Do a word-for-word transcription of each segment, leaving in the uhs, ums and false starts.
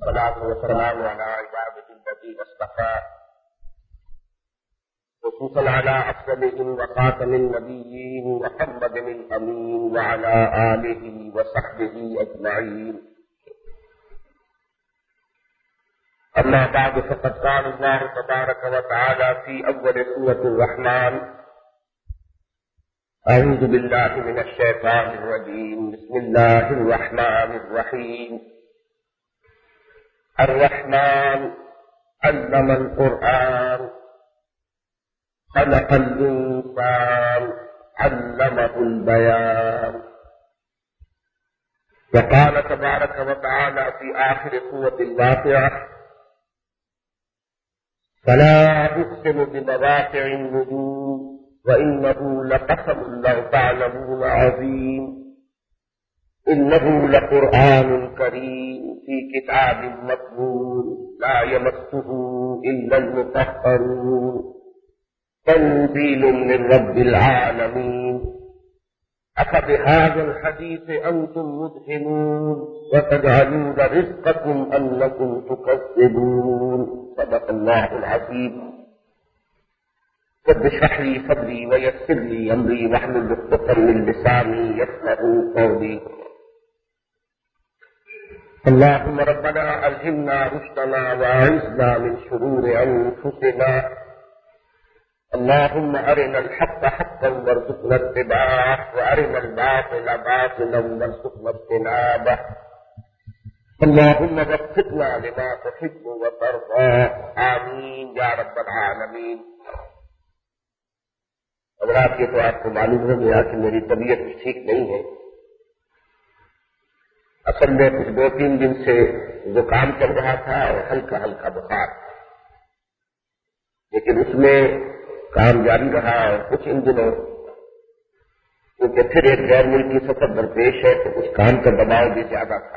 والصلاة والسلام على عباده الذين اصطفى خصوصا على أفضلهم وخاتم النبيين محمد الأمين وعلى آله وصحبه أجمعين. أما بعد فقد قال الله تبارك وتعالى في أول سورة الرحمن: أعوذ بالله من الشيطان الرجيم، بسم الله الرحمن الرحيم. الرحمن علم القرآن خلق الإنسان علمه البيان. وقال تبارك وتعالى في آخر سورة الواقعة: فلا أقسم بمواقع النجوم وإنه لقسم لو تعلمون عظيم إنه لقرآن كريم في كتاب مكنون لا يمسه إلا المطهرون تنزيل من رب العالمين. أفبهذا الحديث أنتم مدهنون وتجعلون رزقكم أنكم تكذبون. صدق الله العظيم. رب اشرح لي صدري ويسر لي أمري واحلل عقدة من لساني يفقهوا قولي. اللهم ربنا ألهمنا رشدنا وأعذنا من شرور أنفسنا. اللهم أرنا الحق حقا وارزقنا اتباعه وأرنا الباطل باطلا وارزقنا اجتنابه. اللهم وفقنا لما تحب وترضى، آمين يا رب العالمین. حضرات، یہ تو آپ کو معلوم ہو گیا کہ میری طبیعت ٹھیک نہیں ہے. اصل میں کچھ دو تین دن سے زکام چل رہا تھا اور ہلکا ہلکا بخار، لیکن اس میں کام جاری رہا. اور کچھ ان دنوں کیونکہ پھر ایک غیر ملکی سفر درپیش ہے تو کچھ کام کا دباؤ بھی زیادہ تھا.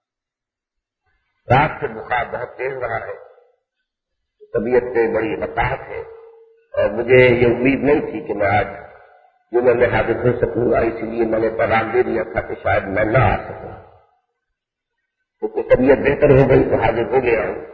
رات سے بخار بہت تیز رہا ہے، طبیعت پہ بڑی وقاحت ہے، اور مجھے یہ امید نہیں تھی کہ میں آج جمعے میں حاضر ہو سکوں گا. اسی لیے میں نے پیغام دے دیا تھا کہ شاید میں نہ آ سکوں. کیونکہ طبیعت بہتر ہو گئی تو حاضر ہو گیا ہوں.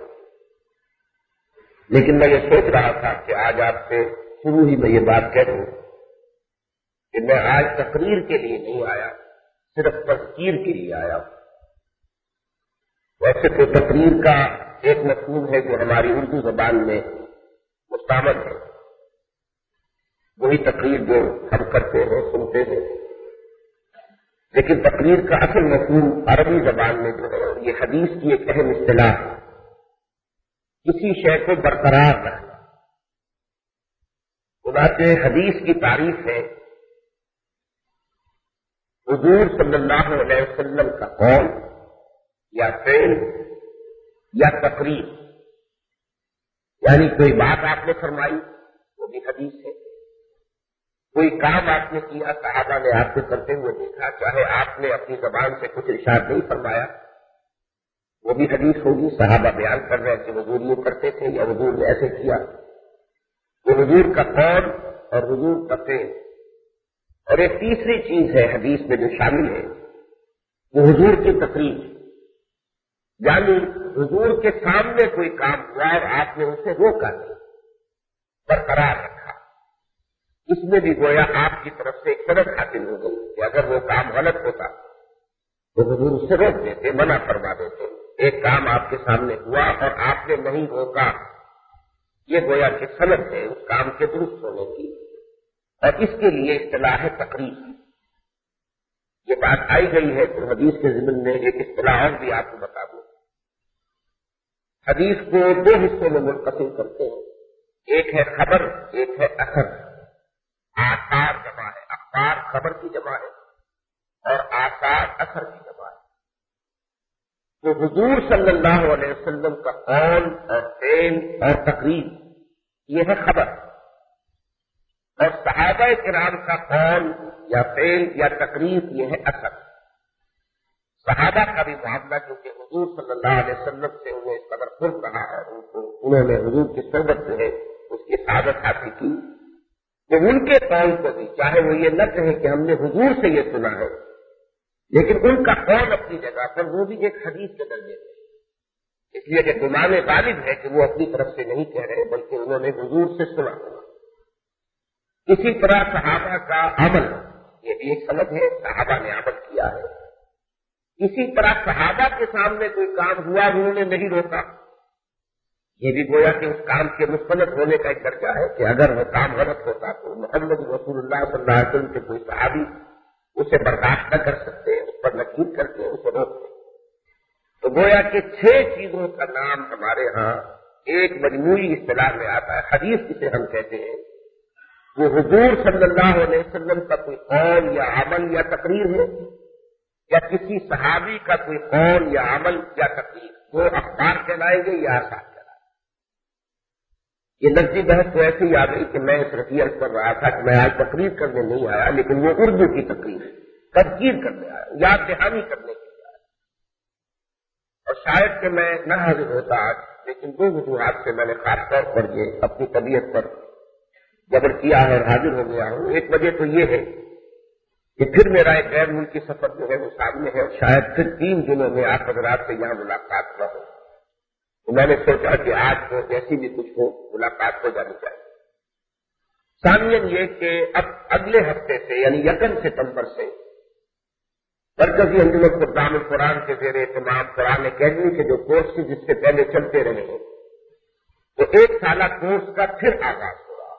لیکن میں یہ سوچ رہا تھا کہ آج آپ سے شروع ہی میں یہ بات کہہ دوں کہ میں آج تقریر کے لیے نہیں آیا، صرف تذکیر کے لیے آیا ہوں. ویسے تو تقریر کا ایک مفہوم ہے جو ہماری اردو زبان میں مستعمل ہے، وہی تقریر جو ہم کرتے ہیں سنتے ہیں. لیکن تقریر کا اصل مفہوم عربی زبان میں جو ہے یہ حدیث کی ایک اہم اصطلاح ہے، کسی شے کو برقرار رکھنا. چنانچہ حدیث کی تعریف ہے حضور صلی اللہ علیہ وسلم کا قول یا فعل یا تقریر. یعنی کوئی بات آپ نے فرمائی وہ بھی حدیث ہے، کوئی کام آپ نے کیا صحابہ نے آپ کو کرتے ہوئے دیکھا، چاہے آپ نے اپنی زبان سے کچھ ارشاد نہیں فرمایا، وہ بھی حدیث ہوگی. صحابہ بیان کر رہے ہیں کہ حضور یہ کرتے تھے یا حضور نے ایسے کیا. وہ حضور کا قول اور حضور کا فعل. اور ایک تیسری چیز ہے حدیث میں جو شامل ہے، وہ حضور کی تقریر. یعنی حضور کے سامنے کوئی کام ہوا اور آپ نے اسے روکا نہیں، برقرار رکھا. اس میں بھی گویا آپ کی طرف سے ایک سند حاصل ہو گئی کہ اگر وہ کام غلط ہوتا تو حضور اسے روک دیتے، منع فرما دیتے. ایک کام آپ کے سامنے ہوا اور آپ نے نہیں روکا، یہ گویا کہ سند ہے اس کام کے درست ہونے کی. اور اس کے لیے اصطلاح ہے تقریر. یہ بات آئی گئی ہے تو حدیث کے ضمن میں ایک اصطلاح اور بھی آپ کو بتا دوں. حدیث کو دو حصوں میں منقسم کرتے ہیں، ایک ہے خبر، ایک ہے اثر. آثار جمع ہے، اخبار خبر کی جمع ہے اور آثار اثر کی جمع ہے. تو حضور صلی اللہ علیہ وسلم کا قول اور فعل اور تقریر یہ ہے خبر، اور صحابہ کرام کا قول یا فعل یا تقریر یہ ہے اثر. صحابہ کا بھی معاملہ کیونکہ حضور صلی اللہ علیہ وسلم سے انہیں اس قدر قرب رہا ہے، ان کو انہوں نے حضور کی صحبت جو ہے اس کی سعادت حاصل کی، تو ان کے قول کو بھی چاہے وہ یہ نہ کہیں کہ ہم نے حضور سے یہ سنا ہے، لیکن ان کا قول اپنی جگہ پر وہ بھی ایک حدیث کے درجے میں. لیے کہ گمان غالب ہے کہ وہ اپنی طرف سے نہیں کہہ رہے بلکہ انہوں نے حضور سے سنا. اسی طرح صحابہ کا عمل، یہ بھی ایک سند ہے، صحابہ نے عمل کیا ہے. اسی طرح صحابہ کے سامنے کوئی کام ہوا انہوں نے نہیں روکا، یہ بھی گویا کہ اس کام کے مستند ہونے کا ایک درجہ ہے کہ اگر وہ کام غلط ہوتا تو محمد رسول اللہ صلی اللہ علیہ وسلم کے کوئی صحابی اسے برداشت نہ کر سکتے، اس پر نکیر کر کے اسے روکتے. تو گویا کہ چھ چیزوں کا نام ہمارے ہاں ایک مجموعی اصطلاح میں آتا ہے. حدیث جسے ہم کہتے ہیں وہ حضور صلی اللہ علیہ وسلم کا کوئی قول یا عمل یا تقریر ہے، یا کسی صحابی کا کوئی قول یا عمل یا تقریر. وہ اخبار کہلائیں گے یا آثار کہلائیں گے. یہ لفظی بحث تو ایسی آ گئی کہ میں اس رفیت کر رہا تھا کہ میں آج تقریر کرنے نہیں آیا، لیکن وہ اردو کی تقریر ہے، تذکیر کرنے آیا، یاد دہانی کرنے کے لیے آیا. اور شاید کہ میں نہ حاضر ہوتا آج، لیکن دو وجوہات سے میں نے خاص طور پر یہ اپنی طبیعت پر جبر کیا ہے اور حاضر ہو گیا ہوں. ایک وجہ تو یہ ہے کہ پھر میرا ایک غیر ملکی سفر جو ہے وہ سامنے ہے، اور شاید پھر تین دنوں میں آپ حضرات سے یہاں ملاقات نہ ہو. تو میں نے سوچا کہ آج تو جیسی بھی کچھ ہو ملاقات ہو جانی چاہیے. ثانیاً یہ کہ اب اگلے ہفتے سے یعنی یکم ستمبر سے مرکزی انجمن خدام القرآن کے زیر اہتمام قرآن اکیڈمی کے جو کورس جس سے پہلے چلتے رہے ہیں تو ایک سالہ کورس کا پھر آغاز ہو رہا.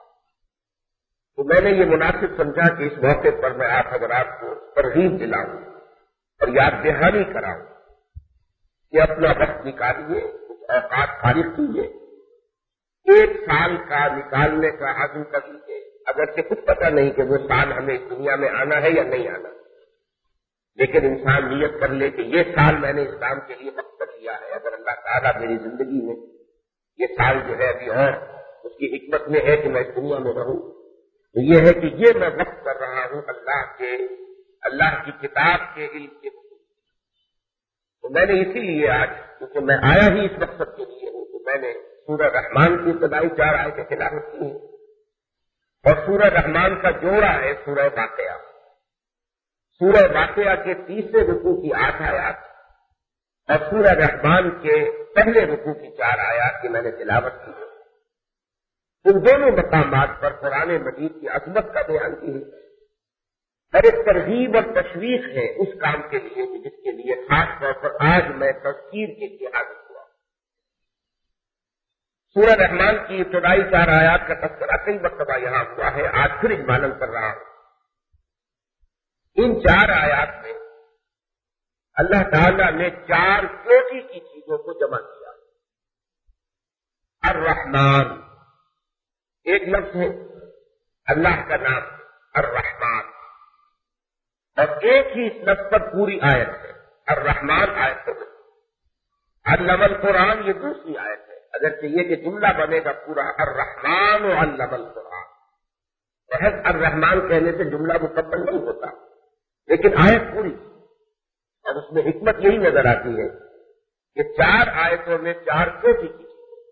تو میں نے یہ مناسب سمجھا کہ اس موقع پر میں آپ حضرات کو ترغیب دلاؤں اور یاد دہانی کراؤں کہ اپنا وقت نکالیے، کچھ اوقات فارغ کیجیے، ایک سال کا نکالنے کا عزم کر لیجیے. اگرچہ کچھ پتہ نہیں کہ وہ سال ہمیں اس دنیا میں آنا ہے یا نہیں آنا، لیکن انسان نیت کر لے کہ یہ سال میں نے اسلام کے لیے وقت کر لیا ہے. اگر اللہ تعالیٰ میری زندگی میں یہ سال جو ہے ابھی اور اس کی حکمت میں ہے کہ میں اس دنیا میں رہوں، تو یہ ہے کہ یہ میں وقت کر رہا ہوں اللہ کے اللہ کی کتاب کے علم کے. تو میں نے اسی لیے آج کیونکہ میں آیا ہی اس مقصد کے لیے ہوں، تو میں نے سورہ رحمان کی ابتدائی چار آیتیں تلاوت کی ہیں، اور سورہ رحمان کا جوڑا ہے سورہ واقعہ. سورہ واقعہ کے تیسرے رکوع کی آٹھ آیات اور سورہ رحمان کے پہلے رکوع کی چار آیات کی میں نے تلاوت کی ہے. ان دونوں مقامات پر قرآن مجید کی عظمت کا بیان کی ہے اور ایک ترغیب اور تشویق ہے اس کام کے لیے کہ جس کے لیے خاص طور پر آج میں تذکیر کے لیے حاضر ہوا. سورہ رحمان کی ابتدائی چار آیات کا تذکرہ کئی مرتبہ یہاں ہوا ہے، آج پھر اجمالاً کر رہا ہوں. ان چار آیات میں اللہ تعالیٰ نے چار چوٹی کی چیزوں کو جمع کیا. الرحمن ایک لفظ ہے، اللہ کا نام الرحمن، اور ایک ہی اس لفظ پر پوری آیت ہے. الرحمن آیت ہے، علم القرآن یہ دوسری آیت ہے. اگرچہ یہ کہ جملہ بنے گا پورا الرحمن و علم القرآن. محض الرحمن کہنے سے جملہ مکمل نہیں ہوتا، لیکن آیت پوری، اور اس میں حکمت یہی نظر آتی ہے کہ چار آیتوں میں چار چوٹی کی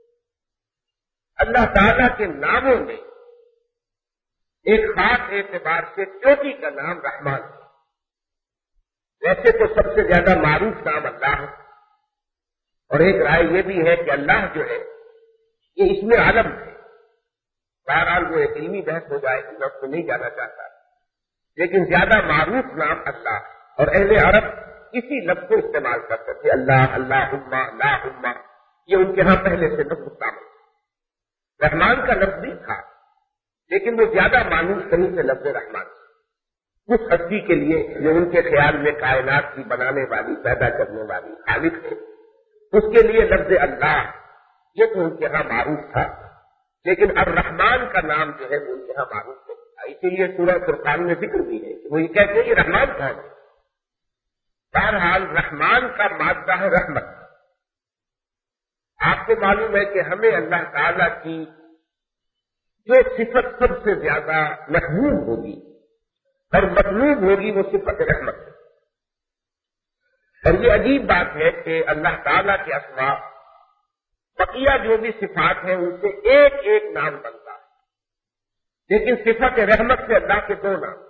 اللہ تعالیٰ کے ناموں میں ایک خاص اعتبار سے چوٹی کا نام رحمان ہے. ویسے تو سب سے زیادہ معروف نام اللہ ہے، اور ایک رائے یہ بھی ہے کہ اللہ جو ہے یہ اس میں عالم ہے. بہرحال وہ ایک علمی بحث ہو جائے گی، میں اس کو نہیں جانا چاہتا، لیکن زیادہ معروف نام اللہ، اور اہل عرب اسی لفظ کو استعمال کرتے تھے. اللہ، اللہم، اللہم، یہ ان کے ہاں پہلے سے لفظ استعمال. رحمان کا لفظ بھی تھا، لیکن وہ زیادہ مانوس کہیں سے لفظ رحمان اس ہستی کے لیے جو ان کے خیال میں کائنات کی بنانے والی، پیدا کرنے والی خالق ہے، اس کے لیے لفظ اللہ یہ تو ان کے ہاں معروف تھا، لیکن الرحمان کا نام جو ہے وہ ان کے ہاں معروف نہیں تھا. اسی لیے سورہ فرقان میں ذکر بھی ہے کہ وہ یہ کہتے ہیں یہ رحمان کون ہے. بہرحال رحمان کا مادہ ہے رحمت. آپ کو معلوم ہے کہ ہمیں اللہ تعالیٰ کی جو صفت سب سے زیادہ محبوب ہوگی اور مطلوب ہوگی وہ صفت رحمت ہے. اور یہ عجیب بات ہے کہ اللہ تعالیٰ کے اسماء بقیہ جو بھی صفات ہیں ان سے ایک ایک نام بنتا ہے، لیکن صفت رحمت سے اللہ کے دو نام،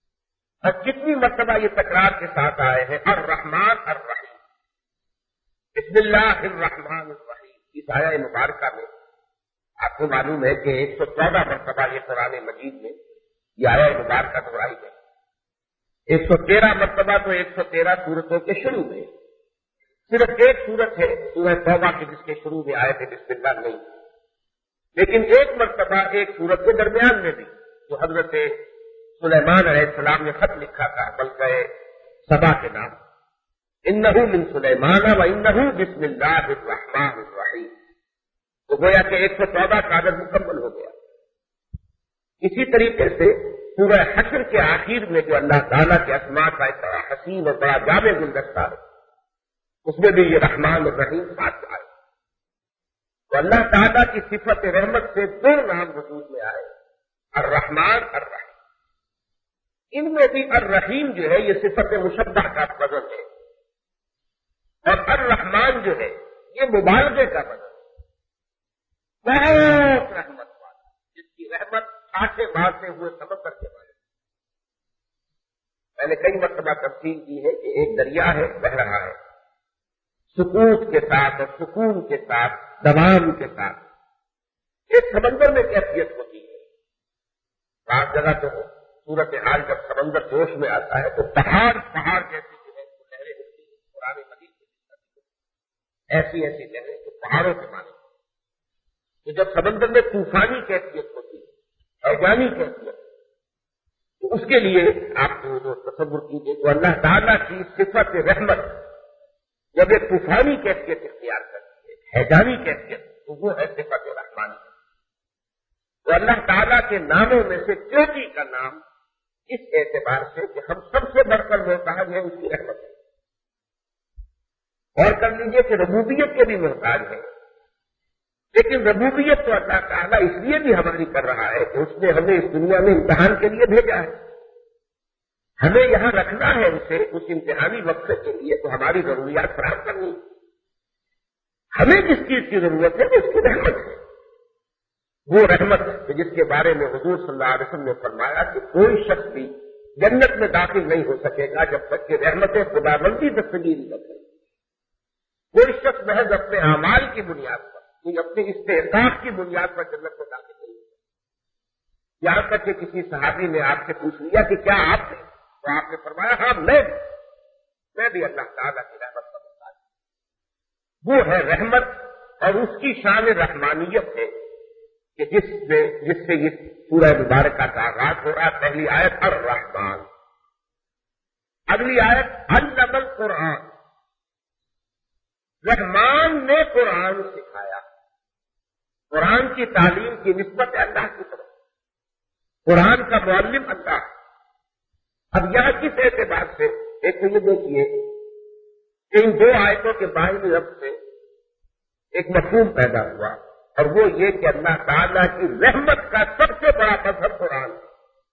اور کتنی مرتبہ یہ تکرار کے ساتھ آئے ہیں الرحمن الرحیم. بسم اللہ الرحمن الرحیم اس آیہ مبارکہ میں آپ کو معلوم ہے کہ ایک سو چودہ مرتبہ یہ قرآن مجید میں یہ آیہ مبارکہ دہرائی ہے۔ ایک سو تیرہ مرتبہ تو ایک سو تیرہ سورتوں کے شروع میں، صرف ایک سورت ہے سورہ توبہ کی جس کے شروع میں آئے تھے بسم اللہ نہیں، لیکن ایک مرتبہ ایک سورت کے درمیان میں بھی جو حضرت سلیمان علیہ السلام نے خط لکھا تھا بلکہ سبا کے نام، انہ من سلیمان و انہ بسم اللہ الرحمن الرحیم، تو گویا کہ ایک سو چودہ کا عدد مکمل ہو گیا۔ اسی طریقے سے سورہ حشر کے آخر میں جو اللہ تعالیٰ کے اسماء کا ایک بڑا حسین اور بڑا جامع گلدستہ ہے اس میں بھی یہ رحمان اور رحیم ساتھ آئے، تو اللہ تعالیٰ کی صفت رحمت سے دو نام وجود میں آئے، الرحمان الرحیم۔ ان میں بھی الرحیم جو ہے یہ صفت مشبہ کا وزن ہے، اور الرحمان جو ہے یہ مبالغے کا وزن ہے، بہت رحمت والا، جس کی رحمت آٹھے بار سے ہوئے سمندر کے بارے میں نے کئی مرتبہ تفصیل کی ہے کہ ایک دریا ہے بہ رہا ہے سکوت کے ساتھ اور سکون کے ساتھ دوام کے ساتھ، ایک سمندر میں کیفیت ہوتی ہے، بعض جگہ تو صورت حال جب سمندر جوش میں آتا ہے تو پہاڑ پہاڑ جیسی جو ہے وہ لہریں ہوتی ہیں، پرانے مزید ایسی ایسی لہریں جو پہاڑوں کے مانے، تو جب سمندر میں طوفانی کیفیت ہوتی ہے، حیوانی کیفیت، تو اس کے لیے آپ جو تصور کیجیے تو اللہ تعالیٰ کی صفت رحمت جب ایک طوفانی کیفیت اختیار کرتی ہے، حیوانی کیفیت، تو وہ ہے صفت رحمانی۔ تو اللہ تعالیٰ کے ناموں میں سے چوٹی کا نام اس اعتبار سے کہ ہم سب سے بڑھ کر محتاج ہیں اس کی رحمت ہے، اور کر لیجیے کہ ربوبیت کے بھی محتاج ہیں، لیکن ربوبیت تو اللہ تعالیٰ اس لیے بھی ہماری کر رہا ہے کہ اس نے ہمیں اس دنیا میں امتحان کے لیے بھیجا ہے، ہمیں یہاں رکھنا ہے اسے اس امتحانی وقت کے لیے، تو ہماری ضروریات فراہم کرنی، ہمیں جس چیز کی ضرورت ہے وہ اس کی رحمت ہے، وہ رحمت ہے جس کے بارے میں حضور صلی اللہ علیہ وسلم نے فرمایا کہ کوئی شخص بھی جنت میں داخل نہیں ہو سکے گا جب تک کہ رحمت خدا بندی دستگیری نہ کرے، کوئی شخص محض اپنے اعمال کی بنیاد پر، کوئی اپنے استحقاق کی بنیاد پر جنت میں داخل نہیں ہو سکے۔ یہاں تک کہ کسی صحابی نے آپ سے پوچھ لیا کہ کیا آپ نے، تو آپ نے فرمایا ہاں میں میں بھی اللہ تعالیٰ کی رحمت کا محتاج ہوں۔ وہ ہے رحمت، اور اس کی شان رحمانیت ہے کہ جس سے جس سے یہ سورہ مبارکہ کا آغاز ہو رہا ہے۔ پہلی آیت الرحمن، اگلی آیت علم القرآن، رحمان نے قرآن سکھایا، قرآن کی تعلیم کی نسبت ہے اللہ کی طرف، قرآن کا معلم اللہ۔ اب یہاں کس اعتبار سے، ایک تو یہ دیکھیے کہ ان دو آیتوں کے باہر لفظ سے ایک مفہوم پیدا ہوا، اور وہ یہ کہ اللہ تعالیٰ کی رحمت کا سب سے بڑا مظہر قرآن ہے،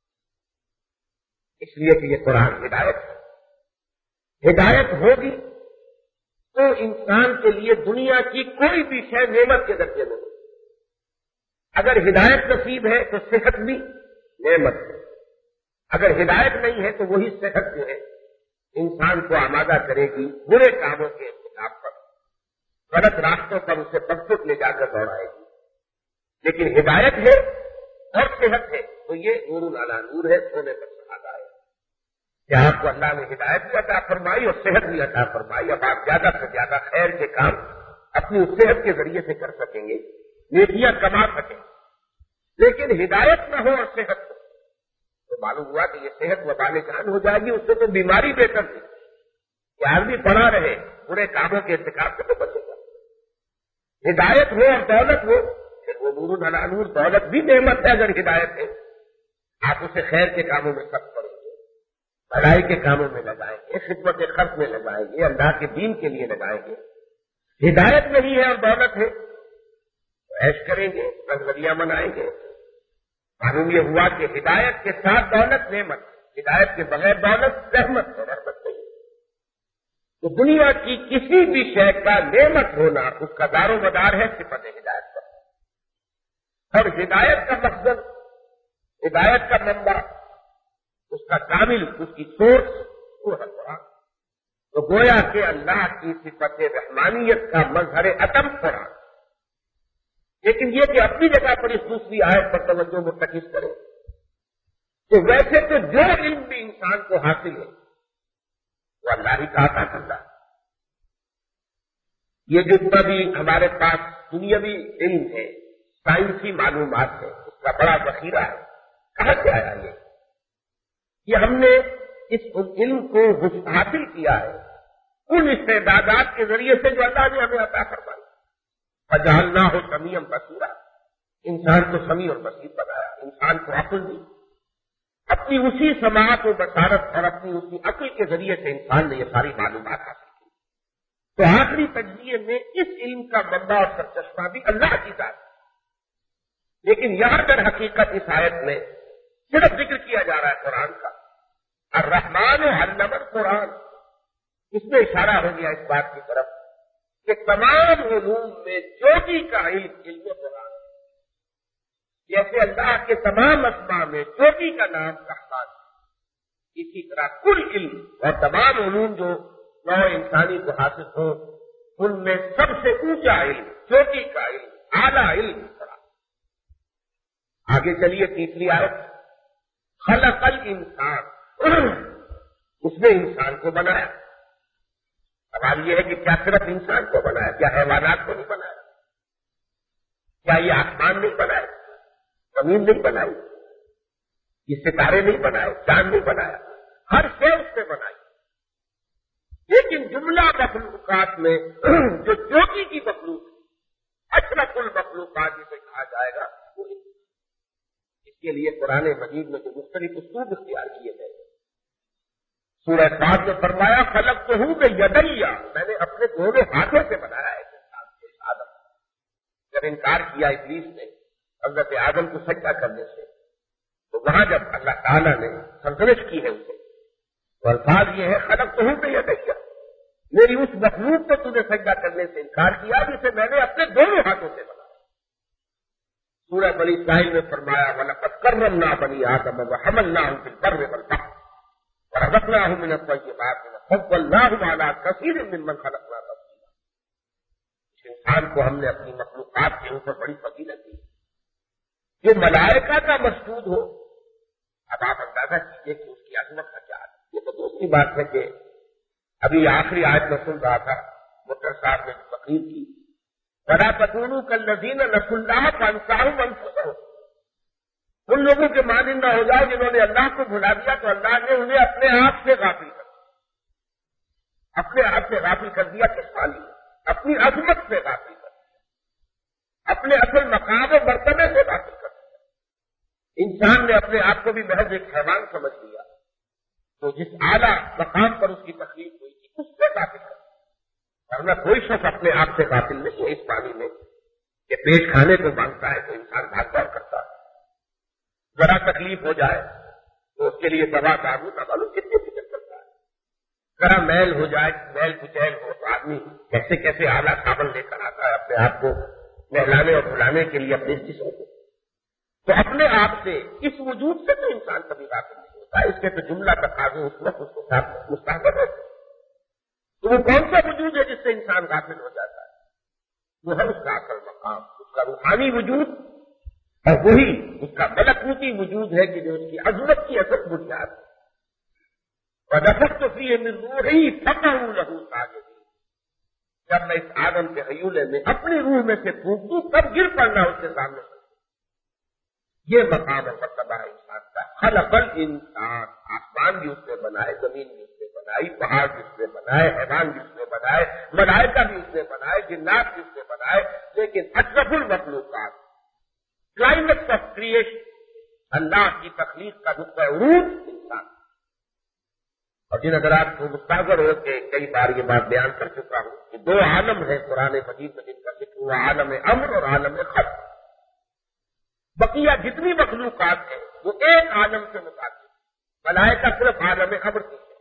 اس لیے کہ یہ قرآن ہدایت ہے، ہدایت ہوگی تو انسان کے لیے دنیا کی کوئی بھی شے نعمت کے درجے میں ہوگی۔ اگر ہدایت نصیب ہے تو صحت بھی نعمت ہے، اگر ہدایت نہیں ہے تو وہی صحت جو ہے انسان کو آمادہ کرے گی برے کاموں کے ارتکاب پر، غلط راستوں پر اسے پکڑ لے جا کر دوڑائے گی۔ لیکن ہدایت ہے اور صحت ہے تو یہ نور علی نور ہے، سونے پر سہاگا ہے کہ آپ کو اللہ نے ہدایت بھی عطا فرمائی اور صحت بھی عطا فرمائی، اب آپ زیادہ سے زیادہ خیر کے کام اپنی اس صحت کے ذریعے سے کر سکیں گے، نیکیاں کما سکیں گے۔ لیکن ہدایت نہ ہو اور صحت ہو تو معلوم ہوا کہ یہ صحت وبال جان ہو جائے گی، اس سے تو بیماری بہتر تھی کہ آدمی پڑا رہے برے کاموں کے ارتکاب سے تو بچے گا۔ ہدایت ہو اور دولت ہو، پھر وہ نور علی نور، دولت بھی نعمت ہے اگر ہدایت ہے، آپ اسے خیر کے کاموں میں خرچ کریں گے، بھلائی کے کاموں میں لگائیں گے، خدمت خرچ میں لگائیں گے، اللہ کے دین کے لیے لگائیں گے۔ ہدایت نہیں ہے اور دولت ہے تو عیش کریں گے، رنگریاں منائیں گے۔ معلوم یہ ہوا کہ ہدایت کے ساتھ دولت نعمت، ہدایت کے بغیر دولت رحمت ہے، رحمت نہیں۔ تو دنیا کی کسی بھی شے کا نعمت ہونا اس کا دار و مدار ہے صفت ہدایت پر، اور ہدایت کا مقصد، ہدایت کا منبع، اس کا کامل، اس کی سورس وہ ہے قرآن۔ تو گویا کہ اللہ کی صفت رحمانیت کا مظہر عدم قرآن. لیکن یہ کہ اپنی جگہ پر اس دوسری آیت پر توجہ مرتکز کرے تو ویسے تو جو علم بھی انسان کو حاصل ہے وہ اللہ ہی کا عطا کرتا ہے. یہ جتنا بھی ہمارے پاس دنیاوی علم ہے، سائنسی معلومات ہے، اس کا بڑا ذخیرہ ہے. کہاں سے آیا یہ؟ یہ ہم نے اس علم کو حاصل کیا ہے ان استعدادات کے ذریعے سے جو اللہ نے ہمیں عطا فرمائی. فجعلناہ سمیعا بصیرا، انسان کو سمیع اور بصیر بنایا، انسان کو عقل دی. اپنی اسی سماعت و بصارت اور اپنی اسی عقل کے ذریعے سے انسان نے یہ ساری معلومات حاصل کی. تو آخری تجزیے میں اس علم کا منبع اور سرچشمہ بھی اللہ کی ذات ہے. لیکن یہاں در حقیقت اس آیت میں صرف ذکر کیا جا رہا ہے قرآن کا. الرحمن علم القرآن، اس میں اشارہ ہو گیا اس بات کی طرف کہ تمام علوم میں چوٹی کا علم علم قرآن، جیسے اللہ کے تمام اسماء میں چوٹی کا نام رحمان، اسی طرح کل علم اور تمام علوم جو نوع انسانی کو حاصل ہو ان میں سب سے اونچا علم، چوٹی کا علم، اعلیٰ علم قرآن. آگے چلیے تیسری آیت. خلق الانسان، اس نے انسان کو بنایا. سوال یہ ہے کہ کیا صرف انسان کو بنایا؟ کیا حیوانات کو نہیں بنایا؟ کیا یہ آسمان نہیں بنایا؟ زمین نہیں بنائی؟ یہ ستارے نہیں بنائے؟ چاند نہیں بنایا؟ ہر شے اس نے بنائی. لیکن جملہ مخلوقات میں جو چوٹی کی مخلوق، اشرف المخلوقات جسے کہا جائے گا، وہ اس کے لیے قرآن مجید میں جو مختلف اسلوب اختیار کیے گئے. سورہ صاد میں فرمایا خلق تو ہوں کہ یدیا، میں نے اپنے دونوں ہاتھوں سے بنایا ہے انسان کو. آدم جب انکار کیا ابلیس نے حضرت آدم کو سجدہ کرنے سے، تو وہاں جب اللہ تعالیٰ نے سرزنش کی ہے اسے، تو الفاظ یہ ہے خلق تو ہوں کہ یدیا، میری اس مخلوق کو تم نے سجدہ کرنے سے انکار کیا جسے میں نے اپنے دونوں ہاتھوں سے بنایا. سورہ بنی اسرائیل میں فرمایا وَلَقَدْ كَرَّمْنَا بَنِي آدَمَ وَحَمَلْنَاهُمْ فِي الْبَرِّ وَالْبَحْرِ وَرَزَقْنَاهُم مِّنَ الطَّيِّبَاتِ وَفَضَّلْنَاهُمْ عَلَىٰ كَثِيرٍ مِّمَّنْ خَلَقْنَا تَفْضِيلًا. اس انسان کو ہم نے اپنی مخلوقات کے اوپر بڑی فضیلت دی. جو ملائکہ کا مسجود ہو، اب آپ اندازہ کیجیے کہ اس کی عظمت کا کیا ہے. یہ تو دوسری بات ہے کہ ابھی آخری آیت میں سن رہا تھا مکر صاحب نے تقریر کی، وَلَا تَكُونُوا كَالَّذِينَ نَسُوا اللَّهَ فَأَنسَاهُمْ أَنفُسَهُمْ. ان لوگوں کے مانند نہ ہو جاؤ جنہوں نے اللہ کو بھلا دیا تو اللہ نے انہیں اپنے آپ سے غافل کر دیا، اپنے آپ سے غافل کر دیا کہ خالی اپنی عظمت سے غافل کر دیا، اپنے اصل مقام و مرتبے سے غافل کر دیا. انسان نے اپنے آپ کو بھی محض ایک حیوان سمجھ لیا، تو جس اعلیٰ مقام پر اس کی تخلیق ہوئی تھی اس سے غافل کر دیا. ورنہ کوئی شخص اپنے آپ سے غافل نہیں ہے. اس پانی میں کہ پیٹ کھانے کو مانگتا ہے تو انسان بھاگ دوڑ کرتا ہے، ذرا تکلیف ہو جائے تو اس کے لیے دوا دارو نہ معلوم کتنی فکر کرتا ہے، ذرا میل ہو جائے، میل کچیل ہو تو آدمی کیسے کیسے اعلیٰ صابن لے کر آتا ہے اپنے آپ کو نہلانے اور دھلانے کے لیے اپنے جسم کو. تو اپنے آپ سے اس وجود سے تو انسان کبھی غافل نہیں ہوتا. اس کے تو جملہ تقاضے اس وقت اس کے ساتھ مستحکم ہوتے. تو وہ کون سا وجود ہے جس سے انسان غافل ہو جاتا ہے؟ وہ ہے اس کا اصل مقام، اس کا روحانی وجود، اور وہی اس کا ملکوتی وجود ہے کہ جو اس کی عظمت کی اصل بنیاد ہے. وَنَفَخْتُ فِيهِ مِن رُّوحِي فَقَعُوا لَهُ سَاجِدِينَ. جب میں اس آدم کے حیولے میں اپنی روح میں سے پھونک دوں تب گر پڑنا اس کے سامنے. یہ مقام اور مرتبہ ہے انسان کا. خلق الانسان، آسمان بھی اس نے بنائے، زمین بھی اس نے بنائی، پہاڑ بھی اس نے بنائے، حیوان بھی اس نے بنائے، ملائکہ بھی اس نے بنائے، جنات بھی اس نے بنائے. لیکن اشرف المخلوقات، کلائمیکس آف کریشن، اللہ کی تخلیق کا نقطہ عروج انسان. اور جن حضرات کو مستحضر ہو کے کئی بار یہ بات بیان کر چکا ہوں کہ دو عالم ہے قرآن مجید میں جن کا ذکر ہوا، عالم امر اور عالم خلق. بقیہ جتنی مخلوقات ہیں وہ ایک عالم سے متعلق، ملائکہ صرف عالم امر کی ہے،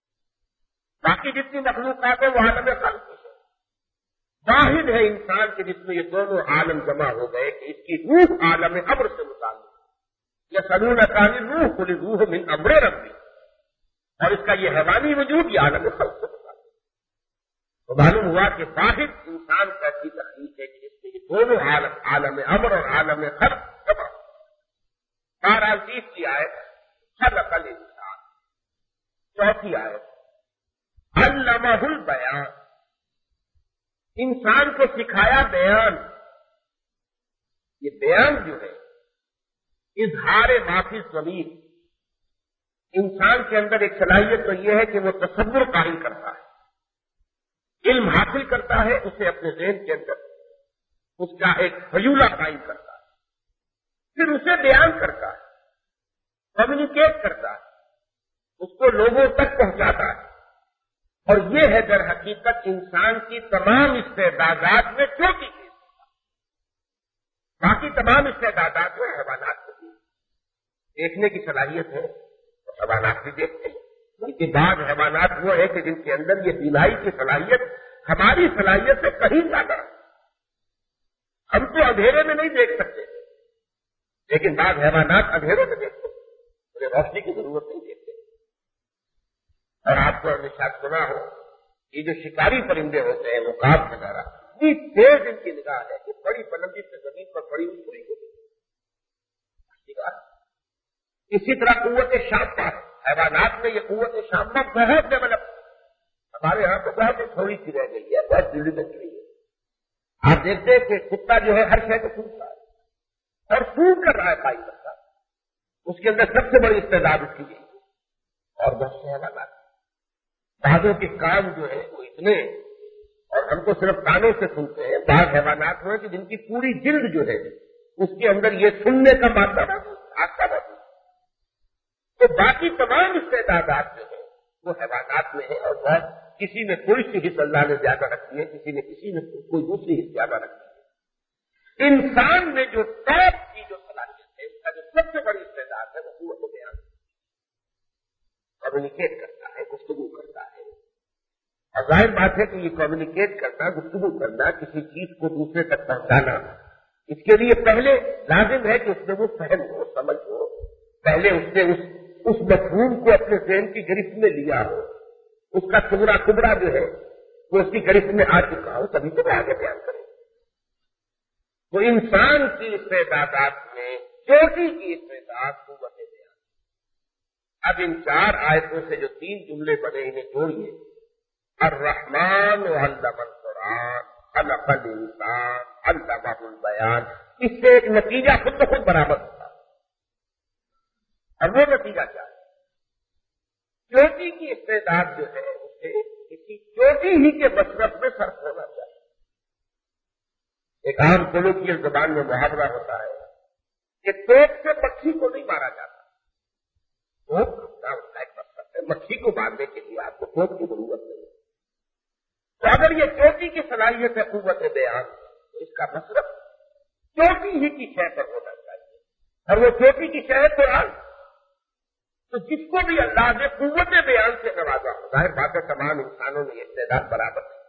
باقی جتنی مخلوقات ہیں وہ عالم خلق کی ہے. واحد ہے انسان کے جس میں یہ دونوں عالم جمع ہو گئے کہ اس کی روح عالم امر سے متعلق. یہ سلون اکانی روح کلی روح من امر ربی، اور اس کا یہ حیوانی وجود یہ عالم خلق سے متعلق. تو معلوم ہوا کہ واحد انسان کا ایسی تخلیق ہے کہ جس میں یہ دونوں عالم عالم امر اور عالم خلق جمع بارہ تیس کی آیت خلق الانسان. چوتھی آیت علمہ البیان، انسان کو سکھایا بیان. یہ بیان جو ہے اظہار معافی ضمیر، انسان کے اندر ایک صلاحیت تو یہ ہے کہ وہ تصور قائم کرتا ہے، علم حاصل کرتا ہے، اسے اپنے ذہن کے اندر اس کا ایک فیولہ قائم کرتا ہے، پھر اسے بیان کرتا ہے، کمیونیکیٹ کرتا ہے، اس کو لوگوں تک پہنچاتا ہے. اور یہ ہے در حقیقت انسان کی تمام استعدادات میں چوٹی کی. باقی تمام استعدادات میں حیوانات کو بھی دیکھنے کی صلاحیت ہے، تو حیوانات بھی دیکھتے ہیں. بلکہ بعض حیوانات وہ ہے کہ جن کے اندر یہ بینائی کی صلاحیت ہماری صلاحیت سے کہیں زیادہ ہے. ہم تو اندھیرے میں نہیں دیکھ سکتے، لیکن بعض حیوانات اندھیرے میں دیکھتے ہیں، انہیں روشنی کی ضرورت نہیں دیکھتے. اور آپ کو ہمیشہ سنا ہو یہ جو شکاری پرندے ہوتے ہیں وہ عقاب وغیرہ، اتنی تیز ان کی نگاہ ہے کہ بڑی بلندی سے زمین پر پڑی ہوئی پوری ہوتی ہے. اسی طرح قوت شامہ، حیوانات میں یہ قوت شامہ بہت ڈیولپ، ہمارے یہاں تو بہت تھوڑی سی رہ گئی ہے، بہت جلدی بچ گئی ہے. آپ دیکھتے ہیں کہ کتا جو ہے ہر شے کو سونگتا ہے اور سونگ کر رہا ہے پائی کرتا، اس کے اندر سب سے بڑی استعداد اس کی گئی. اور بہت سے حیوانات بعضوں کے کان جو ہے وہ اتنے، اور ہم تو صرف کانوں سے سنتے ہیں، بعض حیوانات ہیں کہ جن کی پوری جلد جو ہے اس کے اندر یہ سننے کا مادہ آتا ہے. تو باقی تمام استعدادات جو ہے وہ حیوانات میں ہے، اور بہت کسی میں کوئی سی حص اللہ نے زیادہ رکھی ہے، کسی نے کسی میں کوئی دوسری حص زیادہ رکھی ہے. انسان میں جو ٹاپ کی جو صلاحیت ہے، اس کا جو سب سے بڑی استعداد ہے وہ قوت بیان، کمیونیکیٹ کرتا ہے، گفتگو کرتا ہے. اور ظاہر بات ہے کہ یہ کمیونیکیٹ کرنا، گفتگو کرنا، کسی چیز کو دوسرے تک پہنچانا، اس کے لیے پہلے لازم ہے کہ اس میں وہ فہم ہو، سمجھ ہو، پہلے اس نے اس اس مفہوم کو اپنے ذہن کی گرفت میں لیا ہو، اس کا ٹکڑا ٹکڑا جو ہے وہ اس کی گرفت میں آ چکا ہو، تبھی تو وہ آگے بیان کرے. تو انسان کی استعدادات میں چوٹی کی استعداد قوت بیان. اب ان چار آیتوں سے جو تین جملے بنے انہیں جوڑیے. الرحمن علم القرآن خلق الانسان علمہ البیان. اس سے ایک نتیجہ خود بخود برآمد ہوتا ہے. اور وہ نتیجہ کیا ہے؟ چوٹی کی استعداد جو ہے اسے کسی چوٹی ہی کے مصرف میں صرف ہونا چاہیے. ایک عام کولوکیل زبان میں محاورہ ہوتا ہے کہ توپ سے مکھی کو نہیں مارا جاتا. توپ کا اس کا ایک مقصد ہے، مکھی کو مارنے کے لیے آپ کو توپ کی ضرورت نہیں. تو اگر یہ چوٹی کی صلاحیت ہے قوت بیان، تو اس کا مصرف چوٹی ہی کی شے پر ہونا چاہیے. اور وہ چوٹی کی شے قرآن. تو جس کو بھی اللہ نے قوت بیان سے نوازا ہو، ظاہر بات ہے تمام انسانوں میں یہ استعداد برابر ہے،